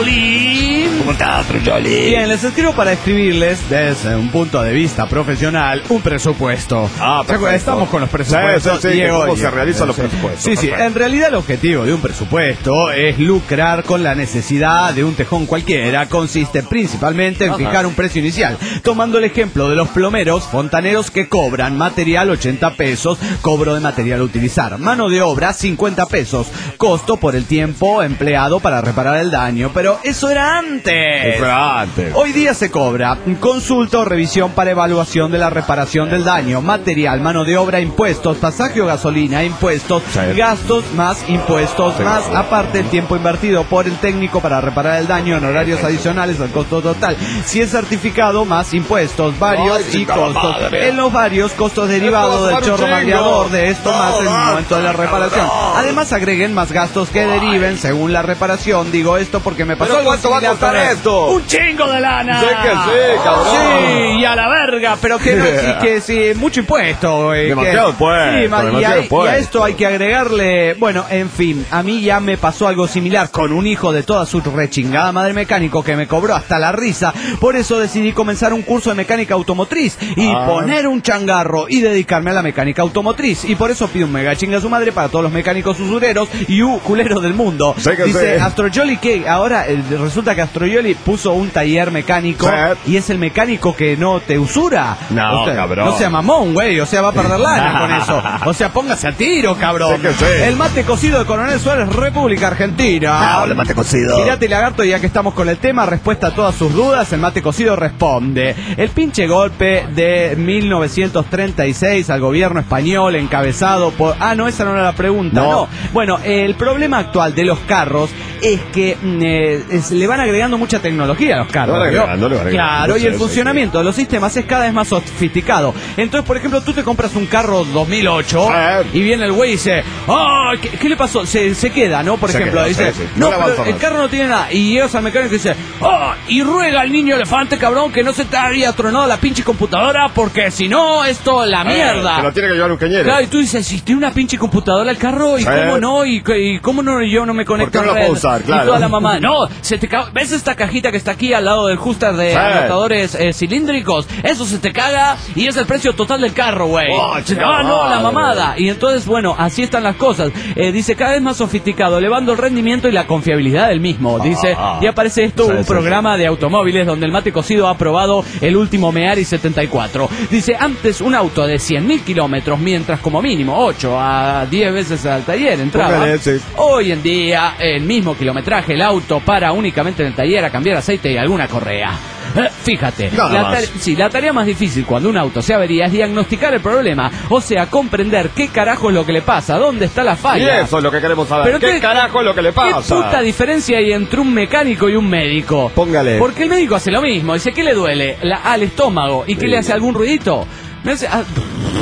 Speaker 1: Jolly.
Speaker 5: ¿Cómo está, Astro Jolly?
Speaker 1: Bien, les escribo para escribirles desde un punto de vista profesional un presupuesto.
Speaker 8: Ah, perfecto.
Speaker 1: Estamos con los presupuestos.
Speaker 8: Sí, sí, sí,
Speaker 1: Diego,
Speaker 8: cómo se
Speaker 1: Diego.
Speaker 8: realizan los
Speaker 1: Sí.
Speaker 8: presupuestos.
Speaker 1: Sí, sí.
Speaker 8: Perfecto.
Speaker 1: En realidad el objetivo de un presupuesto es lucrar con la necesidad de un tejón cualquiera. Consiste principalmente en
Speaker 8: Ajá.
Speaker 1: fijar un precio inicial. Tomando el ejemplo de los plomeros, fontaneros que cobran material ochenta pesos, cobro de material a utilizar. Mano de obra cincuenta pesos. Costo por el tiempo empleado para reparar el daño. Pero eso era antes.
Speaker 8: Eso era antes.
Speaker 1: Hoy día se cobra consulta o revisión para evaluación de la reparación del daño, material, mano de obra, impuestos, pasaje o gasolina, impuestos,
Speaker 8: Sí.
Speaker 1: gastos más impuestos,
Speaker 8: Sí.
Speaker 1: más aparte el tiempo invertido por el técnico para reparar el daño en horarios adicionales al costo total. Si es certificado, más impuestos, varios
Speaker 5: Ay,
Speaker 1: y
Speaker 5: chica,
Speaker 1: costos.
Speaker 5: madre.
Speaker 1: En los varios costos derivados del
Speaker 8: Esto va a
Speaker 1: chorro
Speaker 8: ser un
Speaker 1: mangueador,
Speaker 8: chingo.
Speaker 1: de esto más el
Speaker 5: No,
Speaker 1: momento de la
Speaker 5: no,
Speaker 1: reparación.
Speaker 5: no.
Speaker 1: Además agreguen más gastos que deriven según la reparación. Digo esto porque me pasó
Speaker 8: ¿Pero
Speaker 1: algo
Speaker 8: cuánto va a
Speaker 1: similar
Speaker 8: costar
Speaker 1: con él.
Speaker 8: esto?
Speaker 1: Un chingo de lana.
Speaker 8: Sí que sí, cabrón.
Speaker 1: Sí, y a la verga, pero que no, y que sí, mucho impuesto. eh,
Speaker 8: Demasiado
Speaker 1: que-
Speaker 8: impuesto,
Speaker 1: sí, ma- y,
Speaker 8: demasiado
Speaker 1: a, y a
Speaker 8: impuesto.
Speaker 1: esto hay que agregarle, bueno, en fin, a mí ya me pasó algo similar con un hijo de toda su rechingada madre mecánico que me cobró hasta la risa. Por eso decidí comenzar un curso de mecánica automotriz y
Speaker 8: Ah.
Speaker 1: poner un changarro y dedicarme a la mecánica automotriz. Y por eso pido un mega chinga a su madre para todos los mecánicos usureros y u culeros del mundo.
Speaker 8: Sí que
Speaker 1: Dice
Speaker 8: sí.
Speaker 1: Astroyoli que ahora eh, resulta que Astroyoli puso un taller mecánico
Speaker 8: Sí.
Speaker 1: y es el mecánico que no te usura.
Speaker 8: No,
Speaker 1: O sea,
Speaker 8: cabrón.
Speaker 1: No sea mamón, güey, o sea, va a perder lana con eso. O sea, póngase a tiro, cabrón.
Speaker 8: Sí que sí.
Speaker 1: El mate cocido de Coronel Suárez, República Argentina.
Speaker 5: Ah, hola, mate cocido.
Speaker 1: Pirata y Lagarto, ya que estamos con el tema, respuesta a todas sus dudas, el mate cocido responde. El pinche golpe de mil novecientos treinta y seis al gobierno español encabezado por... Ah, no, esa no era la pregunta, no.
Speaker 8: No.
Speaker 1: Bueno, el problema actual de los carros es que mm, eh, es- le van agregando mucha tecnología a los carros.
Speaker 8: Le van
Speaker 1: ¿no?
Speaker 8: agregando, le van agregando.
Speaker 1: Claro, y
Speaker 8: Sí,
Speaker 1: el
Speaker 8: sí,
Speaker 1: funcionamiento de los sistemas es cada vez más sofisticado. Entonces, por ejemplo, tú te compras un carro dos mil ocho
Speaker 8: Eh.
Speaker 1: y viene el güey y dice, ¡ah! ¿qué, qué le pasó? Se, se queda, ¿no? Por
Speaker 8: Se
Speaker 1: ejemplo,
Speaker 8: queda,
Speaker 1: dice,
Speaker 8: sí, sí.
Speaker 1: no,
Speaker 8: No le
Speaker 1: pero
Speaker 8: avanza
Speaker 1: el
Speaker 8: más.
Speaker 1: carro no tiene nada. Y llegas al mecánico y dice, ¡ah! Y ruega al niño elefante, cabrón, que no se te había tronado la pinche computadora porque si no, esto la mierda.
Speaker 8: Eh, que lo tiene que llevar un cañero.
Speaker 1: Claro, y tú dices, si tiene una pinche computadora el carro, ¿y
Speaker 8: Sí.
Speaker 1: cómo no? ¿Y, y cómo no yo no me conecto
Speaker 8: ¿Por qué no
Speaker 1: a
Speaker 8: la
Speaker 1: red?
Speaker 8: puedo usar?
Speaker 1: Y
Speaker 8: Claro.
Speaker 1: toda la mamá, no, se te ca- ¿ves esta cajita que está aquí al lado del juster de
Speaker 8: Sí.
Speaker 1: anotadores eh, cilíndricos? Eso se te caga y es el precio total del carro, güey.
Speaker 8: Oh, chica
Speaker 1: Ah, no, la
Speaker 8: madre.
Speaker 1: mamada. Y entonces, bueno, así están las cosas. Eh, dice, cada vez más sofisticado, elevando el rendimiento y la confiabilidad del mismo. Dice,
Speaker 8: Ah.
Speaker 1: y aparece esto,
Speaker 8: Sí,
Speaker 1: un
Speaker 8: sí,
Speaker 1: programa de automóviles donde el mate cocido ha probado el último Meari setenta y cuatro. Dice, antes un auto de cien mil kilómetros, mientras como mínimo ocho a diez veces al taller entraba.
Speaker 8: Póngale, sí.
Speaker 1: Hoy en día, el mismo kilometraje, el auto para únicamente en el taller a cambiar aceite y alguna correa. Eh, Fíjate,
Speaker 8: Nada
Speaker 1: la,
Speaker 8: más.
Speaker 1: tare- sí, la tarea más difícil cuando un auto se avería es diagnosticar el problema, o sea, comprender qué carajo es lo que le pasa, dónde está la
Speaker 8: Y
Speaker 1: falla.
Speaker 8: eso es lo que queremos saber.
Speaker 1: Pero
Speaker 8: ¿Qué
Speaker 1: qué-
Speaker 8: carajo es lo que le pasa?
Speaker 1: ¿Qué puta diferencia hay entre un mecánico y un médico?
Speaker 8: Póngale.
Speaker 1: Porque el médico hace lo mismo. Dice, ¿qué le duele? La- al estómago. ¿Y qué
Speaker 8: Sí.
Speaker 1: le hace? ¿Algún ruidito? Me hace... ah.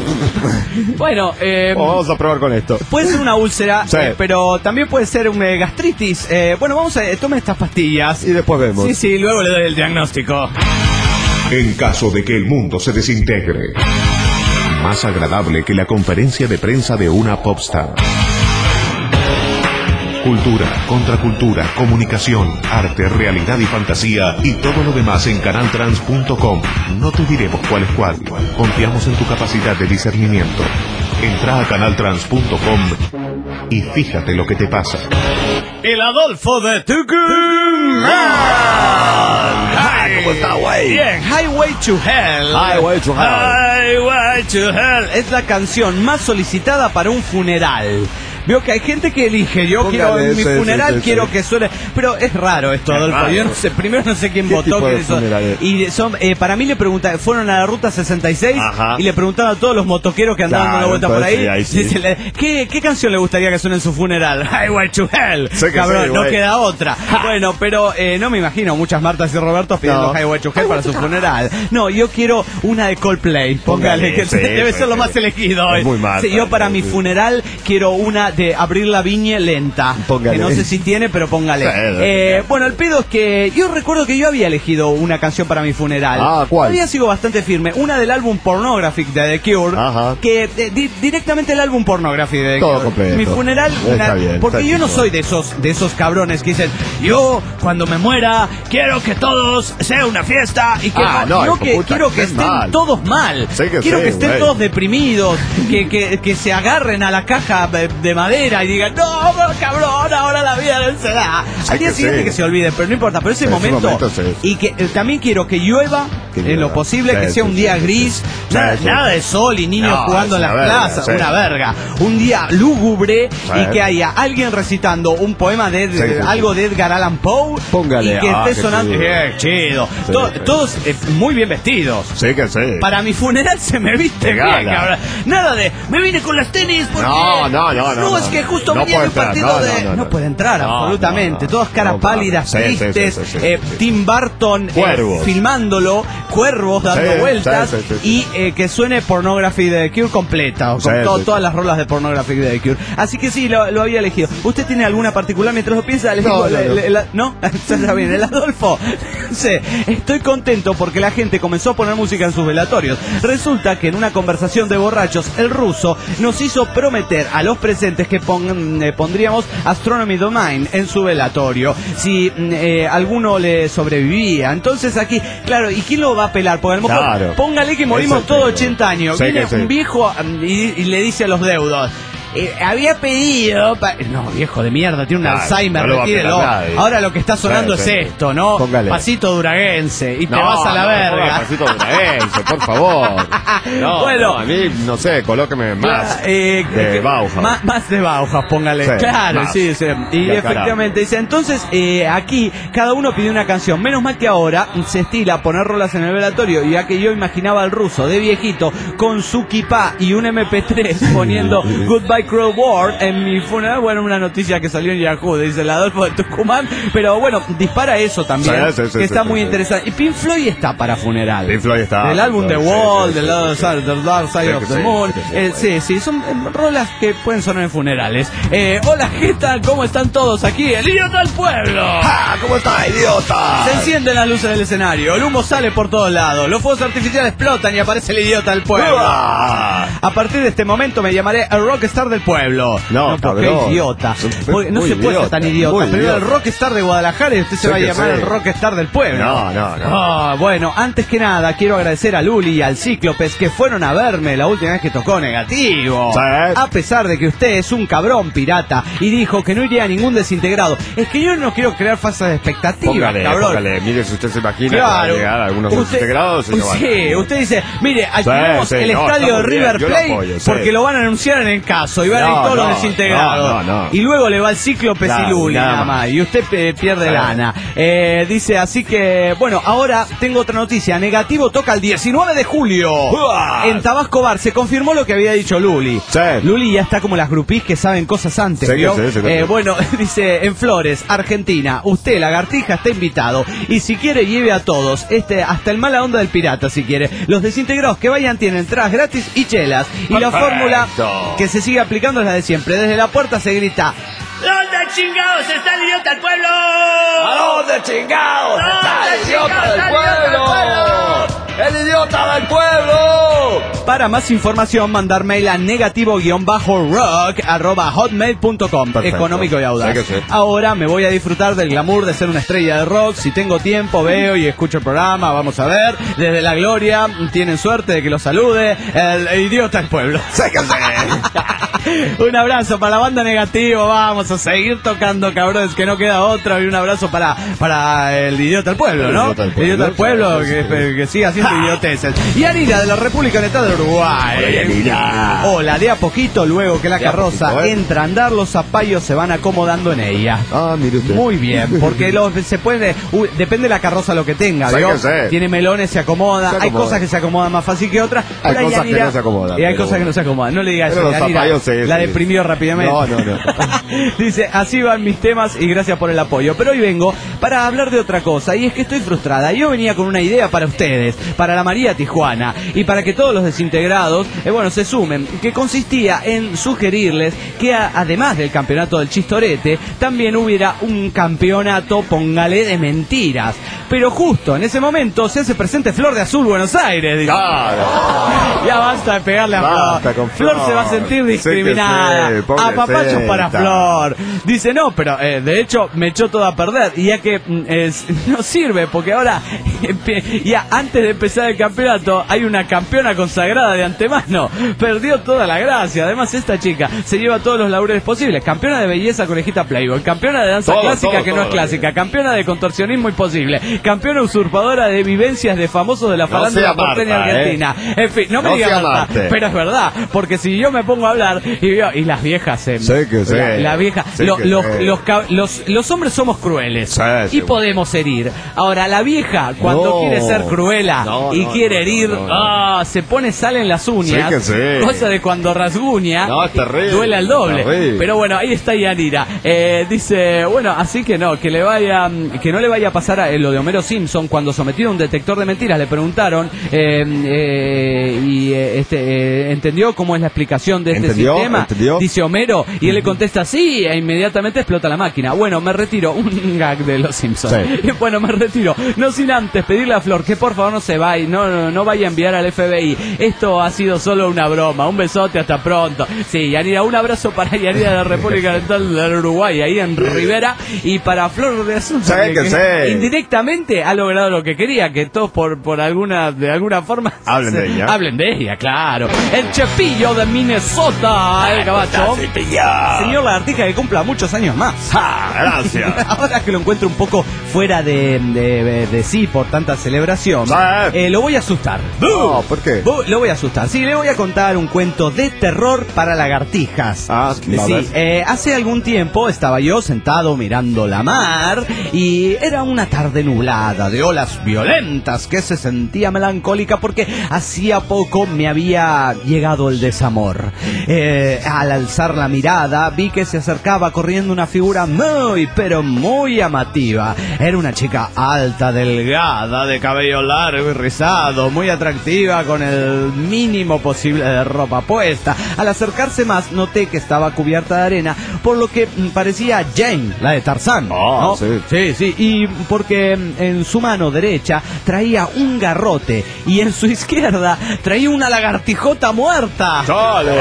Speaker 1: Bueno, eh...
Speaker 8: Vamos a probar con esto.
Speaker 1: puede ser una úlcera,
Speaker 8: Sí.
Speaker 1: eh, pero también puede ser una gastritis. Eh, bueno, vamos a... Tome estas pastillas.
Speaker 8: Y después vemos.
Speaker 1: Sí, sí, luego le doy el diagnóstico.
Speaker 3: En caso de que el mundo se desintegre. Más agradable que la conferencia de prensa de una popstar. Cultura, contracultura, comunicación, arte, realidad y fantasía y todo lo demás en canaltrans punto com. No te diremos cuál es cuál. Confiamos en tu capacidad de discernimiento. Entra a canaltrans punto com y fíjate lo que te pasa.
Speaker 1: El Adolfo de Tucumán.
Speaker 5: Ay, ¿cómo está, güey?
Speaker 1: Bien, Highway to Hell.
Speaker 8: Highway to Hell.
Speaker 1: Highway to Hell es la canción más solicitada para un funeral. Veo que hay gente que elige, yo
Speaker 8: Póngale,
Speaker 1: quiero en mi
Speaker 8: sí,
Speaker 1: funeral
Speaker 8: sí, sí,
Speaker 1: quiero
Speaker 8: sí.
Speaker 1: que suene, pero es raro esto,
Speaker 8: Es
Speaker 1: Adolfo.
Speaker 8: raro.
Speaker 1: Yo no sé, primero no sé quién
Speaker 8: ¿Qué
Speaker 1: votó
Speaker 8: tipo
Speaker 1: que
Speaker 8: de
Speaker 1: eso-
Speaker 8: funeral es?
Speaker 1: y son, eh, para mí le preguntan, fueron a la ruta sesenta y seis
Speaker 8: Ajá.
Speaker 1: y le preguntaron a todos los motoqueros que andaban
Speaker 8: Claro,
Speaker 1: dando vuelta por
Speaker 8: entonces
Speaker 1: ahí,
Speaker 8: sí, ahí sí.
Speaker 1: dice, le- ¿qué, ¿qué canción le gustaría que suene en su funeral? Highway to Hell.
Speaker 8: Sé que
Speaker 1: Cabrón,
Speaker 8: sí,
Speaker 1: no
Speaker 8: güey.
Speaker 1: queda otra. Bueno, pero eh, no me imagino muchas Martas y Robertos pidiendo
Speaker 8: No.
Speaker 1: Highway to Hell para su funeral. No, yo quiero una de Coldplay. Póngale,
Speaker 8: Póngale,
Speaker 1: que
Speaker 8: sí,
Speaker 1: debe
Speaker 8: sí,
Speaker 1: ser lo
Speaker 8: sí.
Speaker 1: más elegido hoy.
Speaker 8: Es muy Marta,
Speaker 1: Sí, yo para
Speaker 8: sí,
Speaker 1: mi
Speaker 8: sí.
Speaker 1: funeral quiero una música de Abril Lavigne lenta.
Speaker 9: Póngale.
Speaker 1: Que no sé si tiene, pero póngale.
Speaker 9: Sí,
Speaker 1: eh, bueno, el pedo es que yo recuerdo que yo había elegido una canción para mi funeral.
Speaker 9: Ah, ¿cuál?
Speaker 1: Había sido bastante firme. Una del álbum Pornographic de The Cure.
Speaker 9: Ajá.
Speaker 1: Que eh, di- directamente el álbum Pornographic de The
Speaker 9: Todo
Speaker 1: Cure.
Speaker 9: completo.
Speaker 1: Mi funeral,
Speaker 9: Está
Speaker 1: una-
Speaker 9: bien,
Speaker 1: porque
Speaker 9: está
Speaker 1: yo no
Speaker 9: bien.
Speaker 1: soy de esos, de esos cabrones que dicen, yo cuando me muera quiero que todos sea una fiesta y que
Speaker 9: Ah,
Speaker 1: no,
Speaker 9: no,
Speaker 1: no,
Speaker 9: hijo
Speaker 1: que
Speaker 9: puta,
Speaker 1: quiero que
Speaker 9: qué
Speaker 1: estén
Speaker 9: mal.
Speaker 1: todos mal.
Speaker 9: Sí que
Speaker 1: quiero
Speaker 9: sí,
Speaker 1: que estén
Speaker 9: güey.
Speaker 1: todos deprimidos, que, que, que se agarren a la caja de, de madera y digan, no, cabrón, ahora la vida no se da.
Speaker 9: Sí
Speaker 1: Al día
Speaker 9: que
Speaker 1: siguiente
Speaker 9: sí.
Speaker 1: que se olviden, pero no importa, pero ese
Speaker 9: Ese
Speaker 1: momento,
Speaker 9: momento, sí.
Speaker 1: y que eh, también quiero que llueva
Speaker 9: Que
Speaker 1: en
Speaker 9: llueva.
Speaker 1: lo posible,
Speaker 9: Sí,
Speaker 1: que
Speaker 9: sí,
Speaker 1: sea un
Speaker 9: sí,
Speaker 1: día
Speaker 9: sí,
Speaker 1: gris,
Speaker 9: sí.
Speaker 1: nada,
Speaker 9: Sí, sí.
Speaker 1: nada de sol y niños
Speaker 9: No,
Speaker 1: jugando en
Speaker 9: es
Speaker 1: las
Speaker 9: una verga,
Speaker 1: plazas,
Speaker 9: sí.
Speaker 1: una verga. Un día lúgubre
Speaker 9: Sí.
Speaker 1: y que haya alguien recitando un poema de, de-
Speaker 9: Sí, sí, sí.
Speaker 1: algo de Edgar Allan Poe.
Speaker 9: Póngale,
Speaker 1: y que
Speaker 9: ah,
Speaker 1: esté
Speaker 9: qué
Speaker 1: sonando.
Speaker 9: chido.
Speaker 1: Eh, chido.
Speaker 9: Sí,
Speaker 1: To-
Speaker 9: sí.
Speaker 1: Todos eh, muy bien vestidos.
Speaker 9: Sí que sí.
Speaker 1: Para mi funeral se me viste
Speaker 9: De
Speaker 1: bien,
Speaker 9: gala.
Speaker 1: cabrón. Nada de, me vine con las tenis porque...
Speaker 9: No, no, no, no,
Speaker 1: No, es
Speaker 9: no.
Speaker 1: que justo
Speaker 9: No
Speaker 1: venía de un
Speaker 9: puede entrar,
Speaker 1: partido
Speaker 9: no,
Speaker 1: de...
Speaker 9: no,
Speaker 1: No,
Speaker 9: no, no.
Speaker 1: puede entrar,
Speaker 9: No,
Speaker 1: absolutamente.
Speaker 9: no, no.
Speaker 1: Todas caras
Speaker 9: No,
Speaker 1: pálidas,
Speaker 9: sí, sí, sí,
Speaker 1: tristes.
Speaker 9: sí, sí, sí,
Speaker 1: eh,
Speaker 9: sí.
Speaker 1: Tim Burton eh,
Speaker 9: Cuervos.
Speaker 1: filmándolo, cuervos dando
Speaker 9: Sí,
Speaker 1: vueltas.
Speaker 9: sí, sí, sí,
Speaker 1: Y eh, que suene Pornography de The Cure completa. Con
Speaker 9: Sí,
Speaker 1: to-
Speaker 9: sí,
Speaker 1: todas
Speaker 9: sí.
Speaker 1: las rolas de Pornography de The Cure. Así que sí, lo, lo había elegido. ¿Usted tiene alguna particular mientras lo piensa? Le
Speaker 9: No,
Speaker 1: digo,
Speaker 9: no,
Speaker 1: le-
Speaker 9: no.
Speaker 1: le- la- ¿no? Está bien. El Adolfo. Sí, estoy contento porque la gente comenzó a poner música en sus velatorios. Resulta que en una conversación de borrachos, el ruso nos hizo prometer a los presentes que pon- eh, pondríamos Astronomy Domain en su velatorio si mm, eh, alguno le sobrevivía. Entonces aquí, claro, ¿y quién lo va a pelar? Porque a lo mejor,
Speaker 9: Claro.
Speaker 1: póngale que morimos
Speaker 9: Eso
Speaker 1: todos
Speaker 9: tengo.
Speaker 1: ochenta años.
Speaker 9: Sí
Speaker 1: Viene
Speaker 9: que sí.
Speaker 1: un viejo mm, y, y le dice a los deudos. Eh, había pedido pa- no, viejo de mierda, tiene un
Speaker 9: Claro,
Speaker 1: Alzheimer,
Speaker 9: no lo va a
Speaker 1: retírelo.
Speaker 9: pelar nadie.
Speaker 1: Ahora lo que está sonando
Speaker 9: Sí,
Speaker 1: es
Speaker 9: sí.
Speaker 1: esto, ¿no?
Speaker 9: Póngale.
Speaker 1: Pasito duraguense y te
Speaker 9: No,
Speaker 1: vas a la
Speaker 9: no,
Speaker 1: verga.
Speaker 9: no, pasito duraguense, por favor. No,
Speaker 1: Bueno.
Speaker 9: no, a mí, no sé, colóqueme más
Speaker 1: Eh,
Speaker 9: de
Speaker 1: que-
Speaker 9: Bauhaus.
Speaker 1: Más, más de Bauhaus, póngale.
Speaker 9: Sí,
Speaker 1: claro,
Speaker 9: más.
Speaker 1: sí, sí. Y
Speaker 9: Y al
Speaker 1: efectivamente dice, entonces eh, aquí cada uno pidió una canción. Menos mal que ahora se estila poner rolas en el velatorio, ya que yo imaginaba al ruso de viejito con su kipá y un eme pe tres poniendo Goodbye Cruel World en mi funeral. Bueno, una noticia que salió en Yahoo, dice el Adolfo de Tucumán. Pero bueno, dispara eso también,
Speaker 9: Sí, sí, sí,
Speaker 1: que está
Speaker 9: sí,
Speaker 1: muy
Speaker 9: sí, sí.
Speaker 1: interesante. Y Pink Floyd está para funeral.
Speaker 9: Pink Floyd está.
Speaker 1: Del álbum The
Speaker 9: Sí,
Speaker 1: Wall,
Speaker 9: sí,
Speaker 1: del
Speaker 9: sí,
Speaker 1: lado de
Speaker 9: sí,
Speaker 1: Side- The Dark Side
Speaker 9: Sí,
Speaker 1: of
Speaker 9: que
Speaker 1: the
Speaker 9: sí,
Speaker 1: Moon.
Speaker 9: sí, sí,
Speaker 1: Eh,
Speaker 9: sí.
Speaker 1: sí, sí, son eh, rolas que pueden sonar en funerales. Eh, hola, ¿qué tal? ¿Cómo están todos aquí? ¡El idiota del pueblo!
Speaker 5: ¡Ah! ¿Cómo está, idiota?
Speaker 1: Se encienden las luces del escenario, el humo sale por todos lados, los fuegos artificiales explotan y aparece el idiota del pueblo.
Speaker 9: ¡Ah!
Speaker 1: A partir de este momento me llamaré el rockstar del pueblo.
Speaker 9: No,
Speaker 1: porque
Speaker 9: cabrón.
Speaker 1: idiota.
Speaker 9: Muy
Speaker 1: No se puede ser tan idiota.
Speaker 9: muy
Speaker 1: Primero el
Speaker 9: idiota.
Speaker 1: rockstar de Guadalajara y usted se
Speaker 9: Sí
Speaker 1: va a
Speaker 9: que
Speaker 1: llamar
Speaker 9: sí.
Speaker 1: el rockstar del pueblo.
Speaker 9: No, no, no.
Speaker 1: Ah, bueno, antes que nada quiero agradecer a Luli y al Cíclopes que fueron a verme la última vez que tocó Negativo.
Speaker 9: Sí.
Speaker 1: A pesar de que usted es un cabrón pirata y dijo que no iría a ningún desintegrado. Es que yo no quiero crear falsas expectativas,
Speaker 9: Póngale,
Speaker 1: cabrón.
Speaker 9: póngale. Mire, si usted se imagina que va a
Speaker 1: Claro.
Speaker 9: llegar a algunos
Speaker 1: Usted-
Speaker 9: integrados y no van.
Speaker 1: Sí, usted dice, mire, alquilamos
Speaker 9: sí,
Speaker 1: el
Speaker 9: no,
Speaker 1: estadio
Speaker 9: está
Speaker 1: de
Speaker 9: muy bien,
Speaker 1: River
Speaker 9: yo lo
Speaker 1: Plate
Speaker 9: apoyo, sí.
Speaker 1: porque lo van a anunciar en el caso y van a ir
Speaker 9: No,
Speaker 1: todos
Speaker 9: no,
Speaker 1: los desintegrados.
Speaker 9: no, no, no.
Speaker 1: Y luego le va el Cíclopes
Speaker 9: Claro,
Speaker 1: y Luli
Speaker 9: nada
Speaker 1: nada más.
Speaker 9: más.
Speaker 1: Y usted eh, pierde
Speaker 9: Claro.
Speaker 1: lana. Eh, dice, así que, bueno, ahora tengo otra noticia. Negativo toca el diecinueve de julio.
Speaker 9: ¡Uah!
Speaker 1: En Tabasco Bar se confirmó lo que había dicho Luli.
Speaker 9: Sí.
Speaker 1: Luli ya está como las grupís que saben cosas antes,
Speaker 9: Sí que
Speaker 1: ¿vio?
Speaker 9: sí, sí que
Speaker 1: Eh,
Speaker 9: sí.
Speaker 1: bueno, dice, en Flores, Argentina, usted, Lagartija, está invitado. Y si quiere, lleve a todos, este, hasta el mala onda del pirata, si quiere. Los desintegrados que vayan tienen entradas gratis y chelas. Y la
Speaker 9: Perfecto.
Speaker 1: fórmula que se sigue aplicando es la de siempre. Desde la puerta se grita, ¿dónde chingados está el idiota del pueblo?
Speaker 5: ¿A dónde chingados está el idiota del pueblo? ¡El idiota del pueblo!
Speaker 1: Para más información, mandar mail a negativo-rock arroba hotmail punto com.
Speaker 9: Perfecto.
Speaker 1: Económico y audaz.
Speaker 9: Sí que sí.
Speaker 1: Ahora me voy a disfrutar del glamour de ser una estrella de rock. Si tengo tiempo, veo y escucho el programa. Vamos a ver. Desde la gloria, tienen suerte de que los salude el idiota del pueblo. Un abrazo para la banda Negativo. Vamos a seguir tocando, cabrones, que no queda otra. Y un abrazo para, para el idiota del pueblo, ¿no?
Speaker 9: El idiota del
Speaker 1: El idiota del pueblo,
Speaker 9: pueblo,
Speaker 1: que, que siga haciendo idioteces. Y Anira de la República Unitada de Uruguay.
Speaker 9: Hola, Yanira.
Speaker 1: Hola, de a poquito, luego que la
Speaker 9: De a
Speaker 1: carroza
Speaker 9: poquito, ¿eh?
Speaker 1: entra a andar, los zapallos se van acomodando en ella.
Speaker 9: Ah, mire usted.
Speaker 1: Muy bien, porque los, se puede, uy, depende de la carroza lo que tenga,
Speaker 9: Sí
Speaker 1: ¿vio?
Speaker 9: que sí.
Speaker 1: Tiene melones, se acomoda,
Speaker 9: Se
Speaker 1: hay
Speaker 9: acomoda.
Speaker 1: cosas que se acomodan más fácil que otras,
Speaker 9: Hay
Speaker 1: pero
Speaker 9: cosas que
Speaker 1: Yanira-
Speaker 9: no se acomodan,
Speaker 1: y hay
Speaker 9: pero
Speaker 1: cosas que
Speaker 9: bueno.
Speaker 1: no se acomodan, no le digas
Speaker 9: Pero
Speaker 1: eso,
Speaker 9: los
Speaker 1: Yanira,
Speaker 9: zapallos, sí,
Speaker 1: la
Speaker 9: sí.
Speaker 1: deprimió rápidamente.
Speaker 9: No, no, no.
Speaker 1: Dice, así van mis temas y gracias por el apoyo, pero hoy vengo para hablar de otra cosa, y es que estoy frustrada. Yo venía con una idea para ustedes, para la María Tijuana y para que todos los desintegrados, eh, bueno, se sumen, que consistía en sugerirles que a, además del campeonato del Chistorete, también hubiera un campeonato, póngale, de mentiras. Pero justo en ese momento se hace presente Flor de Azul Buenos Aires. Dice.
Speaker 9: Claro.
Speaker 1: Ya basta de pegarle a
Speaker 9: Basta
Speaker 1: Flor.
Speaker 9: con
Speaker 1: Flor.
Speaker 9: Flor
Speaker 1: se va a sentir discriminada.
Speaker 9: Sí que sí,
Speaker 1: a papachos para
Speaker 9: pobrecita.
Speaker 1: Flor. Dice, no, pero eh, de hecho me echó todo a perder. Y ya que mm, es, no sirve, porque ahora, ya antes de empezar el campeonato, hay una campeona consagrada de antemano. Perdió toda la gracia. Además, esta chica se lleva todos los laureles posibles. Campeona de belleza conejita Playboy. Campeona de danza
Speaker 9: Todo,
Speaker 1: clásica
Speaker 9: todo,
Speaker 1: que no
Speaker 9: todo,
Speaker 1: es clásica.
Speaker 9: bien.
Speaker 1: Campeona de contorsionismo imposible. Campeona usurpadora de vivencias de famosos de la
Speaker 9: No
Speaker 1: farándula
Speaker 9: sea Marta,
Speaker 1: porteña argentina.
Speaker 9: eh.
Speaker 1: En fin, no me
Speaker 9: No
Speaker 1: digas
Speaker 9: sea
Speaker 1: Marta,
Speaker 9: Marte.
Speaker 1: pero es verdad. Porque si yo me pongo a hablar y, veo, y las viejas eh,
Speaker 9: Sí que sí.
Speaker 1: la, la vieja
Speaker 9: Sí
Speaker 1: lo-
Speaker 9: que
Speaker 1: los,
Speaker 9: sí.
Speaker 1: los, ca- los, los hombres somos crueles
Speaker 9: Sí,
Speaker 1: y
Speaker 9: sí.
Speaker 1: podemos herir. Ahora la vieja cuando
Speaker 9: No.
Speaker 1: quiere ser cruela
Speaker 9: No,
Speaker 1: y
Speaker 9: no,
Speaker 1: quiere
Speaker 9: no,
Speaker 1: herir,
Speaker 9: no, no.
Speaker 1: ah, se pone sal en las uñas,
Speaker 9: Sí que sí.
Speaker 1: cosa de cuando rasguña
Speaker 9: No, es terrible,
Speaker 1: duele al doble.
Speaker 9: terrible.
Speaker 1: Pero bueno, ahí está Yanira. Eh, dice, bueno, así que no, que le vaya, que no le vaya a pasar a, eh, lo de Homero Simpson cuando sometido a un detector de mentiras le preguntaron eh, eh, y eh, este eh, entendió cómo es la explicación de este
Speaker 9: ¿Entendió?
Speaker 1: sistema.
Speaker 9: ¿Entendió?
Speaker 1: Dice Homero y él le contesta sí e inmediatamente explota la máquina. Bueno, me retiro, un gag de los Simpsons.
Speaker 9: Sí.
Speaker 1: Bueno, me retiro, no sin antes pedirle a Flor que por favor no se vaya, no, no, no vaya a enviar al F B I. Esto ha sido solo una broma. Un besote, hasta pronto. Sí, Yanira, un abrazo para Yanira de la República Oriental del Uruguay, ahí en Rivera, y para Flor de Azul,
Speaker 9: Sí, que sí.
Speaker 1: indirectamente ha logrado lo que quería, que todos por, por alguna, de alguna forma
Speaker 9: Hablen de ella.
Speaker 1: Hablen de ella, claro. El Chepillo de Minnesota, el cabacho. Señor Lagartija, que cumpla muchos años más.
Speaker 9: Gracias.
Speaker 1: Ahora que lo encuentro un poco fuera de, de, de sí por tanta celebración,
Speaker 9: Sí.
Speaker 1: eh, lo voy a asustar.
Speaker 9: No, ¿por qué?
Speaker 1: Bu- Lo voy a asustar. Sí, le voy a contar un cuento de terror para lagartijas.
Speaker 9: Ah, a
Speaker 1: sí.
Speaker 9: ver.
Speaker 1: Eh, hace algún tiempo estaba yo sentado mirando la mar y era una tarde nublada de olas violentas que se sentía melancólica porque hacía poco me había llegado el desamor. Eh, al alzar la mirada vi que se acercaba corriendo una figura muy, pero muy llamativa. Era una chica alta, delgada, de cabello largo y rizado, muy atractiva, con el mínimo posible de ropa puesta. Al acercarse más noté que estaba cubierta de arena, por lo que mm, parecía Jane, la de Tarzán.
Speaker 9: Ah,
Speaker 1: ¿no?
Speaker 9: sí.
Speaker 1: Sí, sí, y porque mm, en su mano derecha traía un garrote y en su izquierda traía una lagartijota muerta.
Speaker 9: Dale.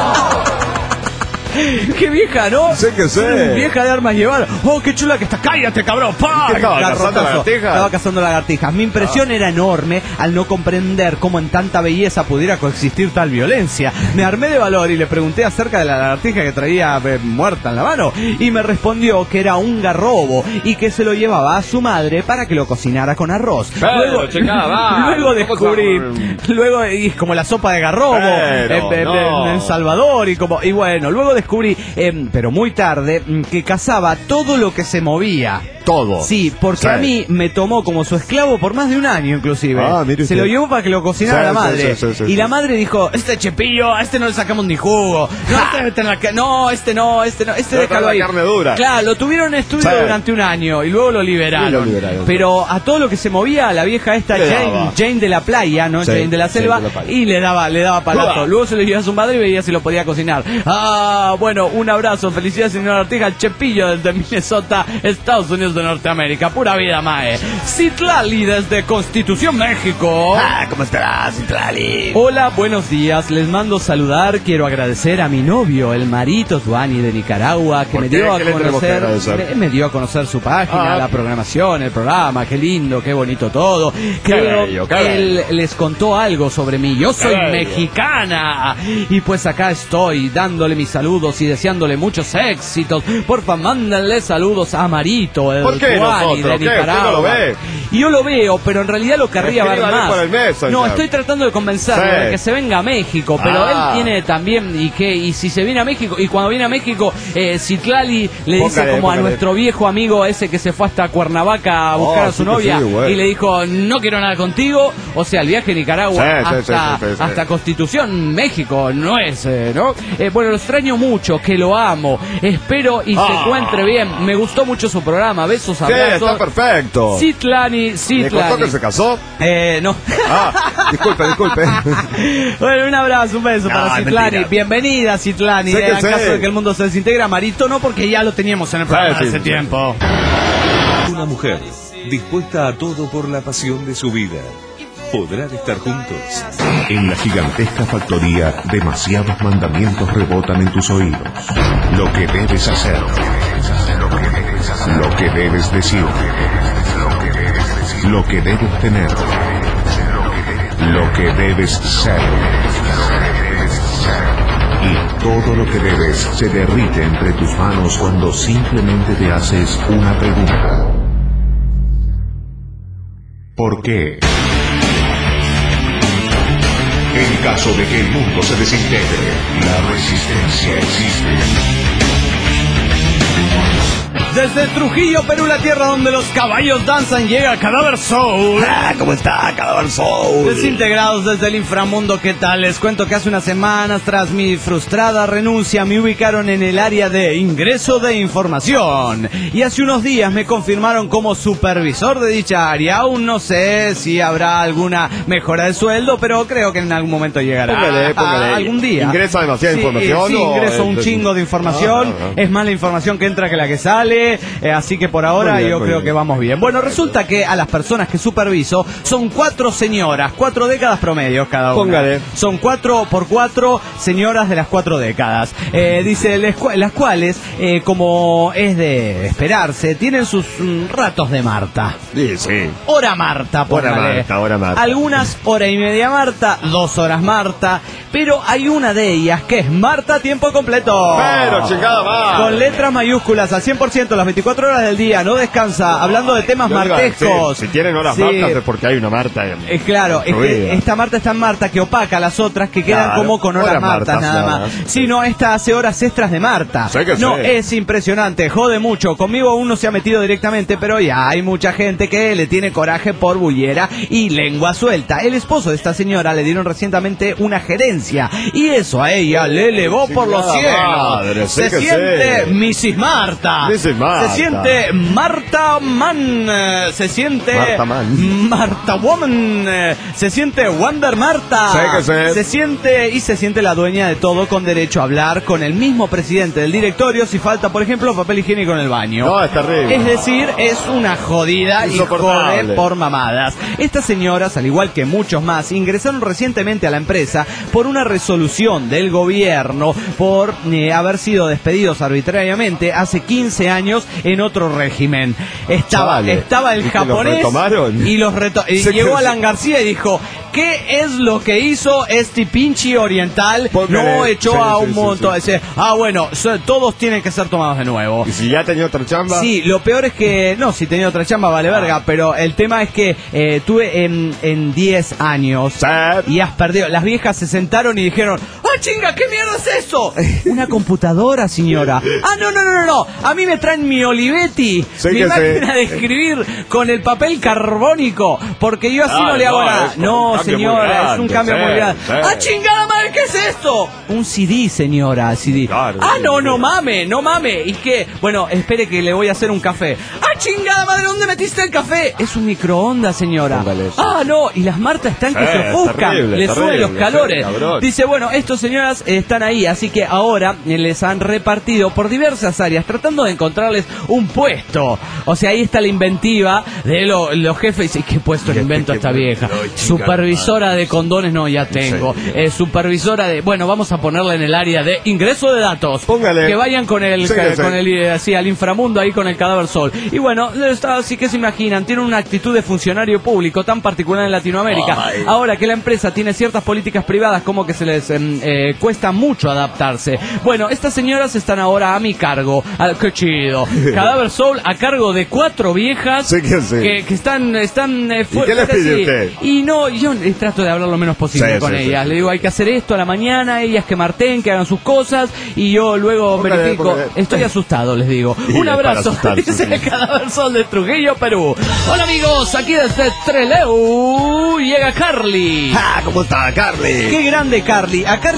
Speaker 1: ¡Qué vieja, ¿no?
Speaker 9: Sí que sí.
Speaker 1: Vieja de armas llevar. ¡Oh, qué chula que está! ¡Cállate, cabrón! ¡Pah!
Speaker 9: ¿Qué estaba cazando
Speaker 1: Garrotazo.
Speaker 9: lagartijas?
Speaker 1: Estaba cazando lagartijas. Mi impresión era enorme al no comprender cómo en tanta belleza pudiera coexistir tal violencia. Me armé de valor y le pregunté acerca de la lagartija que traía eh, muerta en la mano. Y me respondió que era un garrobo y que se lo llevaba a su madre para que lo cocinara con arroz.
Speaker 9: Pero,
Speaker 1: luego,
Speaker 9: chica, va,
Speaker 1: luego
Speaker 9: ¿cómo
Speaker 1: descubrí...
Speaker 9: se-
Speaker 1: Luego, y como la sopa de garrobo
Speaker 9: Pero,
Speaker 1: en, en-
Speaker 9: no.
Speaker 1: en El Salvador y como... Y bueno, luego descubrí... em, pero muy tarde, mm, que cazaba todo lo que se movía.
Speaker 9: Todo.
Speaker 1: Sí, porque
Speaker 9: Sí.
Speaker 1: a mí me tomó como su esclavo por más de un año inclusive.
Speaker 9: Ah, mire
Speaker 1: se
Speaker 9: usted.
Speaker 1: lo llevó para que lo cocinara
Speaker 9: Sí,
Speaker 1: la
Speaker 9: sí,
Speaker 1: madre.
Speaker 9: sí, sí, sí,
Speaker 1: y
Speaker 9: sí.
Speaker 1: la madre dijo, este Chepillo, a este no le sacamos ni jugo. No, este, debe tener la ca- no, este no, este no, este
Speaker 9: Debe
Speaker 1: déjalo
Speaker 9: tener
Speaker 1: ahí.
Speaker 9: la carne dura.
Speaker 1: Claro, lo tuvieron en estudio
Speaker 9: Sí.
Speaker 1: durante un año y luego lo liberaron.
Speaker 9: Y lo liberaron.
Speaker 1: Pero a todo lo que se movía, la vieja esta
Speaker 9: Le
Speaker 1: Jane,
Speaker 9: daba.
Speaker 1: Jane de la playa, ¿no?
Speaker 9: Sí,
Speaker 1: Jane de la
Speaker 9: sí,
Speaker 1: selva,
Speaker 9: de la playa.
Speaker 1: y le daba, le daba palazo.
Speaker 9: Uah.
Speaker 1: Luego se lo llevó a su madre y veía si lo podía cocinar. Ah, bueno, un abrazo, felicidades señora Ortega, el Chepillo desde Minnesota, Estados Unidos de Norteamérica, pura vida, mae. Citlali desde Constitución, México.
Speaker 9: Ah, ¿cómo estarás, Citlali?
Speaker 1: Hola, buenos días, les mando saludar, quiero agradecer a mi novio, el Marito Tuani de Nicaragua, que
Speaker 9: ¿Por
Speaker 1: me
Speaker 9: qué?
Speaker 1: dio a
Speaker 9: ¿Qué le tenemos que
Speaker 1: conocer,
Speaker 9: agradecer?
Speaker 1: me, me dio a conocer su página,
Speaker 9: Ah.
Speaker 1: la programación, el programa, qué lindo, qué bonito todo. Creo
Speaker 9: bello, qué
Speaker 1: que él
Speaker 9: bello.
Speaker 1: les contó algo sobre mí, yo soy
Speaker 9: bello.
Speaker 1: mexicana, y pues acá estoy dándole mis saludos y deseándole muchos éxitos. Porfa, mándenle saludos a Marito, el
Speaker 9: ¿Por qué
Speaker 1: Tuani
Speaker 9: nosotros?
Speaker 1: de
Speaker 9: ¿Qué? ¿Usted
Speaker 1: Nicaragua.
Speaker 9: no lo ve?
Speaker 1: Y yo lo veo, pero en realidad lo querría ver
Speaker 9: Escríbale
Speaker 1: más.
Speaker 9: por el Messenger.
Speaker 1: No, estoy tratando de convencerlo
Speaker 9: Sí.
Speaker 1: de que se venga a México, pero
Speaker 9: Ah.
Speaker 1: él tiene también, y que y si se viene a México, y cuando viene a México, eh, Citlali le dice
Speaker 9: Póngale,
Speaker 1: como a
Speaker 9: póngale.
Speaker 1: nuestro viejo amigo ese que se fue hasta Cuernavaca a buscar
Speaker 9: Oh,
Speaker 1: a su
Speaker 9: sí que
Speaker 1: novia,
Speaker 9: sí, güey.
Speaker 1: y le dijo, no quiero nada contigo, o sea, el viaje a Nicaragua
Speaker 9: Sí, sí,
Speaker 1: hasta,
Speaker 9: sí, sí, sí, sí.
Speaker 1: hasta Constitución, México, no es, eh, ¿no? Eh, bueno, lo extraño mucho, que lo amo, espero y se
Speaker 9: Ah.
Speaker 1: encuentre bien, me gustó mucho su programa, besos,
Speaker 9: Sí,
Speaker 1: abrazos.
Speaker 9: está perfecto.
Speaker 1: Citlani Citlani, Citlani.
Speaker 9: ¿Le contó que se casó?
Speaker 1: Eh, no.
Speaker 9: Ah, disculpe, disculpe.
Speaker 1: Bueno, un abrazo, un beso
Speaker 9: No,
Speaker 1: para
Speaker 9: es
Speaker 1: Citlani.
Speaker 9: mentira.
Speaker 1: Bienvenida, Citlani.
Speaker 9: Sé
Speaker 1: Eh,
Speaker 9: que
Speaker 1: en
Speaker 9: sé.
Speaker 1: caso de que el mundo se desintegra, Marito no, porque ya lo teníamos en el programa
Speaker 9: Sí,
Speaker 1: hace
Speaker 9: sí,
Speaker 1: tiempo.
Speaker 3: Una mujer dispuesta a todo por la pasión de su vida. ¿Podrán estar juntos? En la gigantesca factoría, demasiados mandamientos rebotan en tus oídos. Lo que debes hacer. Lo que debes decir. Lo que debes tener. Lo que debes ser. Y todo lo que debes se derrite entre tus manos cuando simplemente te haces una pregunta. ¿Por qué? En caso de que el mundo se desintegre, la resistencia existe.
Speaker 1: Desde Trujillo, Perú, la tierra donde los caballos danzan, llega Cadáver Soul.
Speaker 9: Ah, ¿cómo está, Cadáver Soul?
Speaker 1: Desintegrados desde el inframundo, ¿qué tal? Les cuento que hace unas semanas, tras mi frustrada renuncia, me ubicaron en el área de ingreso de información. Y hace unos días me confirmaron como supervisor de dicha área. Aún no sé si habrá alguna mejora de sueldo, pero creo que en algún momento llegará.
Speaker 9: Póngale, póngale.
Speaker 1: Ah, algún día.
Speaker 9: ¿Ingresa demasiada
Speaker 1: Sí,
Speaker 9: información?
Speaker 1: Sí,
Speaker 9: o
Speaker 1: ingreso
Speaker 9: es-
Speaker 1: un chingo de información.
Speaker 9: Ah, ah, ah.
Speaker 1: Es más la información que entra que la que sale. Eh, así que por ahora
Speaker 9: Muy bien,
Speaker 1: yo
Speaker 9: muy
Speaker 1: creo
Speaker 9: bien.
Speaker 1: que vamos bien. Bueno, resulta que a las personas que superviso son cuatro señoras, cuatro décadas promedios cada una.
Speaker 9: Póngale.
Speaker 1: Son cuatro por cuatro señoras de las cuatro décadas. Eh, dice, les cua- las cuales, eh, como es de esperarse, tienen sus mm, ratos de Marta.
Speaker 9: Sí, sí.
Speaker 1: Hora Marta,
Speaker 9: Hora
Speaker 1: póngale.
Speaker 9: Marta, hora Marta.
Speaker 1: Algunas hora y media Marta, dos horas Marta, pero hay una de ellas que es Marta a tiempo completo.
Speaker 9: Pero, chingada madre.
Speaker 1: Con letras mayúsculas al cien por ciento las veinticuatro horas del día, no descansa, hablando de temas
Speaker 9: Yo digo,
Speaker 1: martescos.
Speaker 9: sí, si tienen horas
Speaker 1: Sí.
Speaker 9: martas es porque hay una Marta. en-
Speaker 1: Eh, claro, es que
Speaker 9: incluida.
Speaker 1: esta Marta es tan Marta que opaca a las otras que quedan
Speaker 9: Claro,
Speaker 1: como con horas
Speaker 9: horas
Speaker 1: Martas
Speaker 9: Martas,
Speaker 1: nada
Speaker 9: nada
Speaker 1: más.
Speaker 9: más.
Speaker 1: Sí, no, esta hace horas extras de Marta.
Speaker 9: Sé que
Speaker 1: No,
Speaker 9: sé.
Speaker 1: es impresionante, jode mucho. Conmigo aún no se ha metido directamente, pero ya hay mucha gente que le tiene coraje por bullera y lengua suelta. El esposo de esta señora le dieron recientemente una gerencia y eso a ella le elevó por los
Speaker 9: Chingada
Speaker 1: cielos.
Speaker 9: madre,
Speaker 1: se
Speaker 9: sé que
Speaker 1: siente
Speaker 9: sé.
Speaker 1: missus Marta.
Speaker 9: missus Marta.
Speaker 1: Se siente Marta Man. eh, Se siente
Speaker 9: Marta Man.
Speaker 1: Marta Woman. eh, Se siente Wonder Marta.
Speaker 9: Sé que sé.
Speaker 1: Se siente y se siente la dueña de todo, con derecho a hablar con el mismo presidente del directorio si falta, por ejemplo, papel higiénico en el baño.
Speaker 9: No, es terrible.
Speaker 1: Es decir, es una jodida y
Speaker 9: Insoportable.
Speaker 1: jode por mamadas. Estas señoras, al igual que muchos más, ingresaron recientemente a la empresa por una resolución del gobierno por eh, haber sido despedidos arbitrariamente hace quince años en otro régimen. Estaba,
Speaker 9: Chale.
Speaker 1: estaba el
Speaker 9: ¿Y que los
Speaker 1: japonés
Speaker 9: retomaron?
Speaker 1: y los reto y
Speaker 9: Sé que
Speaker 1: llegó
Speaker 9: sí.
Speaker 1: Alan García y dijo, ¿qué es lo que hizo este pinche oriental?
Speaker 9: Póngale.
Speaker 1: No echó
Speaker 9: Sí,
Speaker 1: a
Speaker 9: sí,
Speaker 1: un
Speaker 9: sí,
Speaker 1: montón.
Speaker 9: sí.
Speaker 1: Dice, ah, bueno, so- todos tienen que ser tomados de nuevo.
Speaker 9: ¿Y si ya tenía otra chamba?
Speaker 1: Sí, lo peor es que, no, si tenía otra chamba vale verga, pero el tema es que eh, tuve en, en diez años
Speaker 9: Sí.
Speaker 1: y has perdido. Las viejas se sentaron y dijeron, ¡ah, chinga, qué mierda es eso! Una computadora, señora. Ah, no, no, no, no, no. A mí me traen mi Olivetti,
Speaker 9: Sí
Speaker 1: mi
Speaker 9: que
Speaker 1: máquina
Speaker 9: sí.
Speaker 1: de escribir con el papel carbónico, porque yo así
Speaker 9: Ah,
Speaker 1: no le hago
Speaker 9: no,
Speaker 1: nada.
Speaker 9: es un
Speaker 1: No,
Speaker 9: cambio muy
Speaker 1: señora, es un
Speaker 9: grande,
Speaker 1: cambio
Speaker 9: sí,
Speaker 1: muy grande.
Speaker 9: sí.
Speaker 1: ¡Ah, chingada madre, qué es esto! Un C D, señora, C D.
Speaker 9: Claro,
Speaker 1: ah,
Speaker 9: sí,
Speaker 1: no,
Speaker 9: sí.
Speaker 1: no mame, no mame. ¿Y qué? Bueno, espere que le voy a hacer un café. ¡Ah, chingada madre! ¿Dónde metiste el café? Es un microondas, señora.
Speaker 9: Póngale eso.
Speaker 1: Ah, no. Y las Martas están que
Speaker 9: Sí,
Speaker 1: se ofuscan.
Speaker 9: terrible,
Speaker 1: Le suben
Speaker 9: terrible,
Speaker 1: los calores.
Speaker 9: sí, cabrón.
Speaker 1: Dice, bueno, estos señoras eh, están ahí, así que ahora eh, les han repartido por diversas áreas, tratando de encontrarles un puesto. O sea, ahí está la inventiva de lo- los jefes. ¿Y qué puesto le invento a esta vieja? Supervisora de condones, no, ya tengo.
Speaker 9: Sí.
Speaker 1: Eh, supervisora de... Bueno, vamos a ponerla en el área de ingreso de datos.
Speaker 9: Póngale.
Speaker 1: Que vayan con el,
Speaker 9: Sí,
Speaker 1: ca-
Speaker 9: sí.
Speaker 1: con el eh, así, al inframundo ahí con el Cadáver Sol. Y bueno, está- así que se imaginan, tiene una actitud de funcionario público tan particular en Latinoamérica.
Speaker 9: Ay.
Speaker 1: Ahora que la empresa tiene ciertas políticas privadas como que se les em, eh, cuesta mucho adaptarse. Bueno, estas señoras están ahora a mi cargo. Ah, qué chido. Cadáver Soul a cargo de cuatro viejas
Speaker 9: Sí que sí.
Speaker 1: que, que están, están eh, fu-
Speaker 9: ¿Y qué les pide
Speaker 1: sí.
Speaker 9: usted?
Speaker 1: Y no, yo eh, trato de hablar lo menos posible
Speaker 9: Sí,
Speaker 1: con
Speaker 9: sí,
Speaker 1: ellas.
Speaker 9: sí.
Speaker 1: Le digo, hay que hacer esto a la mañana, ellas que marten, que hagan sus cosas y yo luego
Speaker 9: Póngale,
Speaker 1: verifico.
Speaker 9: póngale.
Speaker 1: Estoy asustado, les digo.
Speaker 9: Y
Speaker 1: Un
Speaker 9: es para
Speaker 1: abrazo,
Speaker 9: asustarse,
Speaker 1: dice
Speaker 9: sí.
Speaker 1: el Cadáver Sol de Trujillo, Perú. Hola amigos, aquí desde Trelew llega Carly.
Speaker 9: Ah, ¿cómo está, Carly?
Speaker 1: Qué grande Carly. A Carly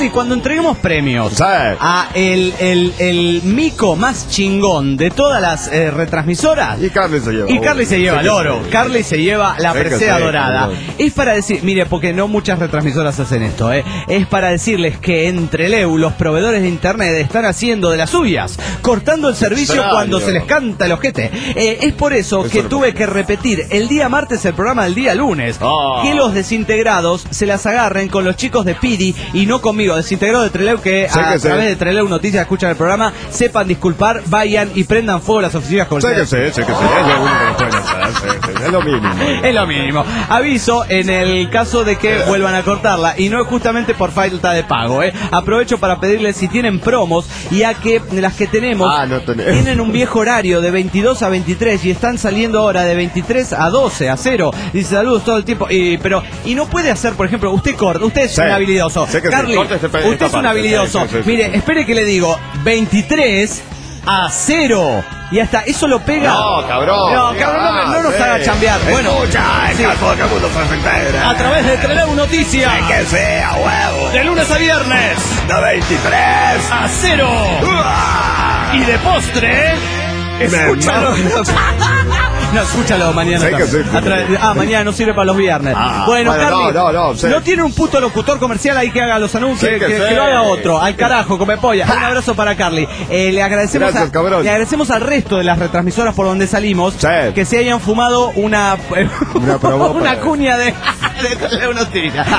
Speaker 1: Carly, cuando entreguemos premios
Speaker 9: Sí.
Speaker 1: a el, el, el mico más chingón de todas las eh, retransmisoras,
Speaker 9: Y Carly se lleva.
Speaker 1: y Carly se lleva el oro, Carly se lleva la
Speaker 9: Sí que
Speaker 1: presea
Speaker 9: sí,
Speaker 1: dorada.
Speaker 9: cabrón.
Speaker 1: Es para decir, mire, porque no muchas retransmisoras hacen esto, ¿eh? Es para decirles que entre Leu, los proveedores de internet están haciendo de las suyas, cortando el servicio
Speaker 9: Extraño.
Speaker 1: cuando se les canta el ojete. Eh, es por eso,
Speaker 9: Eso
Speaker 1: que
Speaker 9: no
Speaker 1: tuve
Speaker 9: pasa.
Speaker 1: que repetir el día martes el programa del día lunes.
Speaker 9: Oh.
Speaker 1: Que los desintegrados se las agarren con los chicos de Pidi y no conmigo. Desintegrados de Treleu que
Speaker 9: Sé
Speaker 1: a
Speaker 9: que sé.
Speaker 1: través de Treleu Noticias escuchan el programa, sepan disculpar, vayan y prendan fuego las oficinas
Speaker 9: Sé
Speaker 1: comerciales.
Speaker 9: que sé, sé que sé. Es lo único que pueden hacer. Sí, sí, es lo mínimo.
Speaker 1: Es lo mínimo. Aviso en el caso de que vuelvan a cortarla y no es justamente por falta de pago, ¿eh? Aprovecho para pedirles si tienen promos, ya que las que tenemos
Speaker 9: Ah, no tenemos.
Speaker 1: tienen un viejo horario de veintidós a veintitrés y están saliendo ahora de veintitrés a doce, a cero. Dice saludos todo el tiempo. Y, pero, y no puede hacer, por ejemplo, usted corta, usted es
Speaker 9: Sí.
Speaker 1: un habilidoso.
Speaker 9: Sé que sí.
Speaker 1: Carly,
Speaker 9: Corta este pe-
Speaker 1: usted
Speaker 9: esta
Speaker 1: es un
Speaker 9: parte.
Speaker 1: habilidoso.
Speaker 9: Sí, sí, sí,
Speaker 1: Mire,
Speaker 9: sí.
Speaker 1: espere que le digo, veintitrés a cero. Y hasta eso lo pega.
Speaker 9: No, cabrón.
Speaker 1: No, cabrón, no, me- no nos
Speaker 9: Sí.
Speaker 1: haga chambear. Bueno,
Speaker 9: Escucha, el
Speaker 1: sí.
Speaker 9: calvo que el mundo se entera.
Speaker 1: A través de Treleu Noticias.
Speaker 9: Que sea, huevo.
Speaker 1: De lunes a viernes.
Speaker 9: De veintitrés.
Speaker 1: A cero. Y de postre. Escúchalo. No, escúchalo mañana.
Speaker 9: Sé que
Speaker 1: también.
Speaker 9: sí, sí,
Speaker 1: A tra-
Speaker 9: sí.
Speaker 1: ah, mañana no sirve para los viernes.
Speaker 9: Ah,
Speaker 1: bueno,
Speaker 9: bueno,
Speaker 1: Carly,
Speaker 9: no, no, no, sí.
Speaker 1: tiene un puto locutor comercial ahí que haga los anuncios,
Speaker 9: Sí
Speaker 1: que,
Speaker 9: que
Speaker 1: que
Speaker 9: sí.
Speaker 1: lo haga otro. Al carajo, come polla. Un abrazo para Carly. Eh, le agradecemos
Speaker 9: Gracias,
Speaker 1: a-
Speaker 9: cabrón.
Speaker 1: le agradecemos al resto de las retransmisoras por donde salimos
Speaker 9: Sí.
Speaker 1: que se hayan fumado una
Speaker 9: Una promo
Speaker 1: una
Speaker 9: para-
Speaker 1: cuña de de Treleu Noticias.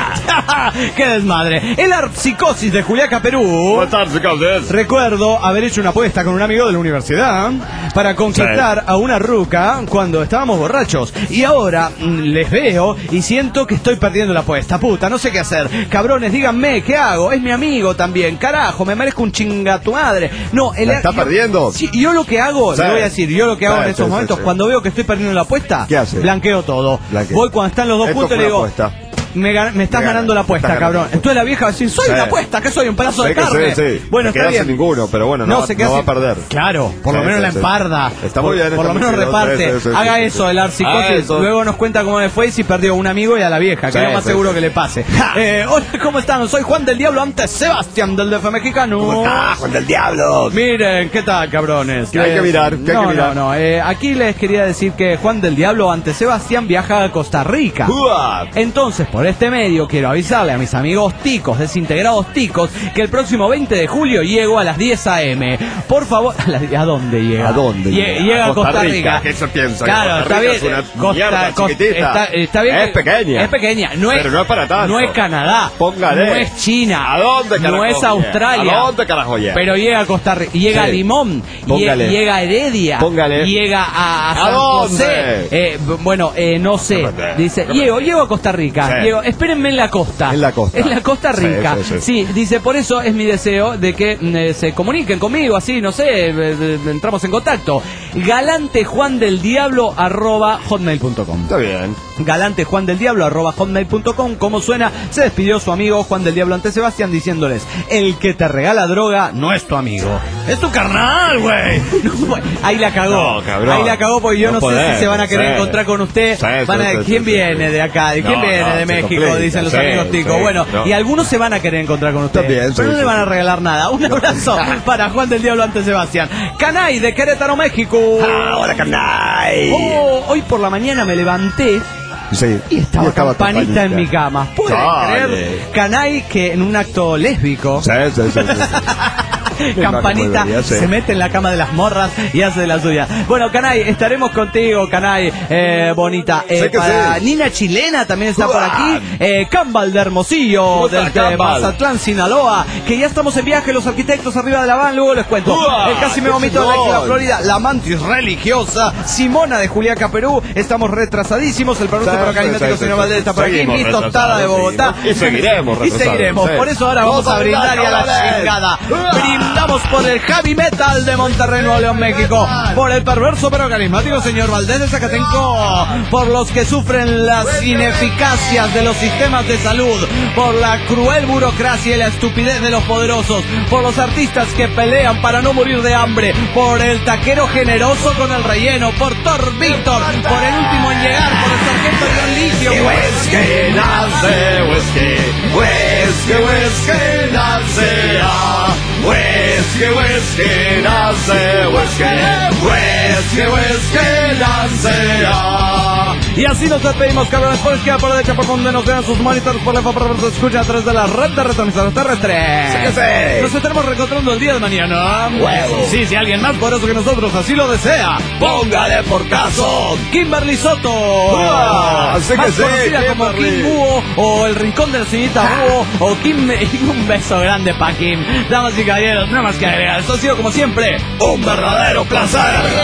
Speaker 1: Qué desmadre. El Arpsicosis de Juliaca, Perú.
Speaker 9: Buenas tardes, Caldes.
Speaker 1: Recuerdo haber hecho una apuesta con un amigo de la universidad para conquistar a una ruca cuando estábamos borrachos. Y ahora mm, les veo y siento que estoy perdiendo la apuesta. Puta, no sé qué hacer. Cabrones, díganme, ¿qué hago? Es mi amigo también. Carajo, me merezco un chinga tu madre. No, el,
Speaker 9: ¿La está
Speaker 1: yo-
Speaker 9: perdiendo?
Speaker 1: Sí, yo lo que hago,
Speaker 9: Sí.
Speaker 1: le voy a decir, yo lo que hago
Speaker 9: Sí,
Speaker 1: en estos
Speaker 9: sí,
Speaker 1: momentos,
Speaker 9: sí, sí.
Speaker 1: cuando veo que estoy perdiendo la apuesta,
Speaker 9: ¿Qué hace?
Speaker 1: blanqueo todo.
Speaker 9: Blanquea.
Speaker 1: Voy cuando están los dos
Speaker 9: Esto
Speaker 1: puntos y
Speaker 9: fue
Speaker 1: le
Speaker 9: una
Speaker 1: digo...
Speaker 9: apuesta.
Speaker 1: Me, gan- me estás
Speaker 9: Me
Speaker 1: ganando la
Speaker 9: gana-
Speaker 1: apuesta,
Speaker 9: me estás
Speaker 1: cabrón.
Speaker 9: ganando.
Speaker 1: Entonces la vieja va a decir, soy
Speaker 9: Sí.
Speaker 1: una apuesta, que soy un pedazo
Speaker 9: Sé
Speaker 1: de
Speaker 9: que
Speaker 1: carne.
Speaker 9: sí, sí.
Speaker 1: Bueno,
Speaker 9: No
Speaker 1: está
Speaker 9: quedaste
Speaker 1: bien.
Speaker 9: ninguno, pero bueno, no va-
Speaker 1: se
Speaker 9: no
Speaker 1: queda
Speaker 9: va a
Speaker 1: sin-
Speaker 9: perder.
Speaker 1: Claro, por lo
Speaker 9: Sí,
Speaker 1: menos
Speaker 9: sí,
Speaker 1: la
Speaker 9: sí.
Speaker 1: emparda.
Speaker 9: Está
Speaker 1: por,
Speaker 9: muy bien,
Speaker 1: por lo
Speaker 9: está
Speaker 1: menos
Speaker 9: muy bien.
Speaker 1: reparte.
Speaker 9: Sí, sí, sí,
Speaker 1: Haga
Speaker 9: sí,
Speaker 1: eso,
Speaker 9: sí.
Speaker 1: el Arpsicosis.
Speaker 9: Ah, eso.
Speaker 1: Luego nos cuenta cómo le fue y si perdió a un amigo y a la vieja, que
Speaker 9: Sí,
Speaker 1: es lo más
Speaker 9: sí,
Speaker 1: seguro
Speaker 9: sí.
Speaker 1: que le pase. Eh, hola, ¿cómo están? Soy Juan del Diablo, antes Sebastián del D F mexicano.
Speaker 9: Ah, Juan del Diablo.
Speaker 1: Miren, ¿qué tal, cabrones?
Speaker 9: ¿Qué hay que mirar? ¿Qué hay
Speaker 1: no,
Speaker 9: que mirar?
Speaker 1: No, no, eh, aquí les quería decir que Juan del Diablo, antes Sebastián, viaja a Costa Rica.
Speaker 9: Uah.
Speaker 1: Entonces, por este medio, quiero avisarle a mis amigos ticos, desintegrados ticos, que el próximo veinte de julio llego a las diez a eme. Por favor, ¿a, la- ¿a dónde llega?
Speaker 9: ¿A dónde
Speaker 1: Lle-
Speaker 9: llega?
Speaker 1: Llega a Costa,
Speaker 9: Costa
Speaker 1: Rica.
Speaker 9: Rica, ¿qué se piensa?
Speaker 1: Claro,
Speaker 9: Costa
Speaker 1: está
Speaker 9: Rica
Speaker 1: bien.
Speaker 9: es una
Speaker 1: Costa-
Speaker 9: mierda
Speaker 1: Cos-
Speaker 9: chiquitita.
Speaker 1: Está, está bien.
Speaker 9: Es
Speaker 1: que-
Speaker 9: pequeña.
Speaker 1: Es pequeña. No es,
Speaker 9: Pero no es para tanto.
Speaker 1: No es Canadá.
Speaker 9: Póngale.
Speaker 1: No es China.
Speaker 9: ¿A dónde carajo
Speaker 1: No es
Speaker 9: llega?
Speaker 1: Australia.
Speaker 9: ¿A dónde carajo llega?
Speaker 1: Pero llega a Costa Rica. Llega
Speaker 9: Sí.
Speaker 1: a Limón.
Speaker 9: Póngale.
Speaker 1: lle- Llega a Heredia.
Speaker 9: Póngale.
Speaker 1: Llega a, a
Speaker 9: ¿A
Speaker 1: San
Speaker 9: dónde?
Speaker 1: José. Eh, b- bueno, eh, no sé.
Speaker 9: Espérate.
Speaker 1: Dice,
Speaker 9: Espérate.
Speaker 1: llego, llego a Costa Rica.
Speaker 9: Sí.
Speaker 1: Llego, espérenme en la costa.
Speaker 9: En la costa.
Speaker 1: En la Costa
Speaker 9: Sí,
Speaker 1: Rica.
Speaker 9: sí, sí.
Speaker 1: Sí, dice, por eso es mi deseo de que mm, eh, se comuniquen conmigo, así, no sé, eh, eh, entramos en contacto. Galante Juan del Diablo arroba hotmail punto com.
Speaker 9: Está bien.
Speaker 1: Galante Juan del Diablo arroba hotmail punto com. Como suena, se despidió su amigo Juan del Diablo ante Sebastián diciéndoles: el que te regala droga no es tu amigo, es tu carnal, güey. No, güey. Ahí la cagó.
Speaker 9: No, cabrón.
Speaker 1: Ahí la cagó porque yo no,
Speaker 9: No
Speaker 1: sé
Speaker 9: podés,
Speaker 1: si se van a querer
Speaker 9: sí.
Speaker 1: encontrar con usted.
Speaker 9: Sí,
Speaker 1: Van a,
Speaker 9: sí, sí,
Speaker 1: ¿quién
Speaker 9: sí,
Speaker 1: viene
Speaker 9: sí.
Speaker 1: de acá? ¿De quién
Speaker 9: No,
Speaker 1: viene
Speaker 9: no,
Speaker 1: de
Speaker 9: se
Speaker 1: México?
Speaker 9: complica.
Speaker 1: Dicen los
Speaker 9: Sí,
Speaker 1: amigos ticos.
Speaker 9: sí,
Speaker 1: Bueno,
Speaker 9: no.
Speaker 1: y algunos se van a querer encontrar con usted.
Speaker 9: Está bien,
Speaker 1: pero
Speaker 9: sí,
Speaker 1: no le
Speaker 9: sí,
Speaker 1: van a
Speaker 9: sí.
Speaker 1: regalar nada. Un abrazo para Juan del Diablo ante Sebastián. Canay de Querétaro, México.
Speaker 9: Ahora, canay.
Speaker 1: Oh, hoy por la mañana me levanté
Speaker 9: Sí.
Speaker 1: y estaba, campanita, en mi cama. ¿Pueden
Speaker 9: Dale.
Speaker 1: creer? Canay que en un acto lésbico,
Speaker 9: Sí, sí, sí, sí.
Speaker 1: Campanita
Speaker 9: Muy bien, sí.
Speaker 1: se mete en la cama de las morras y hace de la suya. Bueno, Canay, estaremos contigo, Canay, eh, bonita. Eh,
Speaker 9: Sé que
Speaker 1: para
Speaker 9: sí.
Speaker 1: Nina Chilena también está por
Speaker 9: Uah.
Speaker 1: aquí. Eh, Cambal de Hermosillo,
Speaker 9: ¿Cómo está
Speaker 1: desde
Speaker 9: Cambal?
Speaker 1: Mazatlán, Sinaloa. Que ya estamos en viaje, los arquitectos arriba de la van, luego les cuento.
Speaker 9: Uah,
Speaker 1: Eh, casi me
Speaker 9: qué
Speaker 1: vomito en la isla
Speaker 9: chingón.
Speaker 1: Florida. La mantis religiosa, Simona de Juliaca, Perú. Estamos retrasadísimos. El pronóstico
Speaker 9: Sí,
Speaker 1: para
Speaker 9: sí,
Speaker 1: arismático,
Speaker 9: sí,
Speaker 1: señor
Speaker 9: sí,
Speaker 1: Valdés, está por aquí.
Speaker 9: seguimos
Speaker 1: Mi tostada
Speaker 9: retrasados,
Speaker 1: de Bogotá.
Speaker 9: sí. Y seguiremos
Speaker 1: Y
Speaker 9: retrasados,
Speaker 1: seguiremos.
Speaker 9: sí.
Speaker 1: Por eso ahora vamos
Speaker 9: Vamos
Speaker 1: a
Speaker 9: a
Speaker 1: brindar y a la
Speaker 9: brindar, cabrones.
Speaker 1: chingada.
Speaker 9: Uah.
Speaker 1: Brindamos por el heavy metal de Monterrey, Nuevo León, México. Por el perverso pero carismático señor Valdés de Zacatenco. Por los que sufren las ineficacias de los sistemas de salud. Por la cruel burocracia y la estupidez de los poderosos. Por los artistas que pelean para no morir de hambre. Por el taquero generoso con el relleno. Por Thor Víctor. Por el último en llegar. Por el sargento Dionisio.
Speaker 5: Whisky nace, whisky, whisky, whisky nace, ah. Whisky, whisky nace, whisky, whisky, whisky nace, ah.
Speaker 1: Y así nos despedimos, cabrones. Por izquierda, por derecha, por donde nos vean sus monitores, por la por favor, se escucha a través de la red de retransmisores terrestres.
Speaker 5: Sí que sí.
Speaker 1: Nos estaremos reencontrando el día de mañana.
Speaker 5: Huevo.
Speaker 1: Sí, si alguien más poderoso que nosotros así lo desea.
Speaker 5: Póngale por caso.
Speaker 1: Kimberly Soto.
Speaker 5: Ah, sí que
Speaker 1: más
Speaker 5: sí,
Speaker 1: conocida como
Speaker 5: Kimberly.
Speaker 1: Kim Búho o el Rincón de la Señorita Búho o Kim. Un beso grande pa' Kim. Damas y caballeros, nada más que agregar. Esto ha sido como siempre
Speaker 5: Un verdadero placer.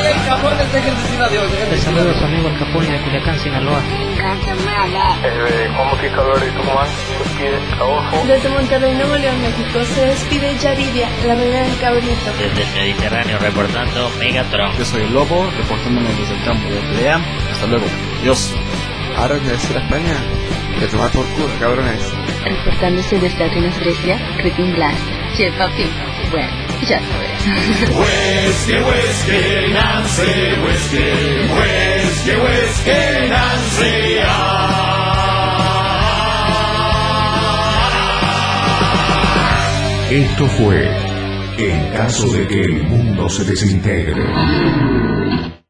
Speaker 10: Te saludo a su amigo el Capone de Culiacán, Sinaloa.
Speaker 11: Eh, Juan Bautista Álvarez de Tucumán, se despide Adolfo.
Speaker 4: Desde Monterrey, Nuevo León, México, se despide Yaridia, la reina del cabrito.
Speaker 10: Desde el Mediterráneo reportando Megatron.
Speaker 12: Yo soy el Lobo, reportándome desde el campo de pelea. Hasta luego. Dios.
Speaker 13: Ahora me decir a España que tomar por culo, cabrones.
Speaker 14: Reportándose desde Atenas, Grecia, Cretin Black. Che, papi, bueno, ya sabes.
Speaker 5: Whisky, whisky, Nancy, whisky, whisky, whisky, Nancy, ah.
Speaker 3: Esto fue En caso de que el mundo se desintegre.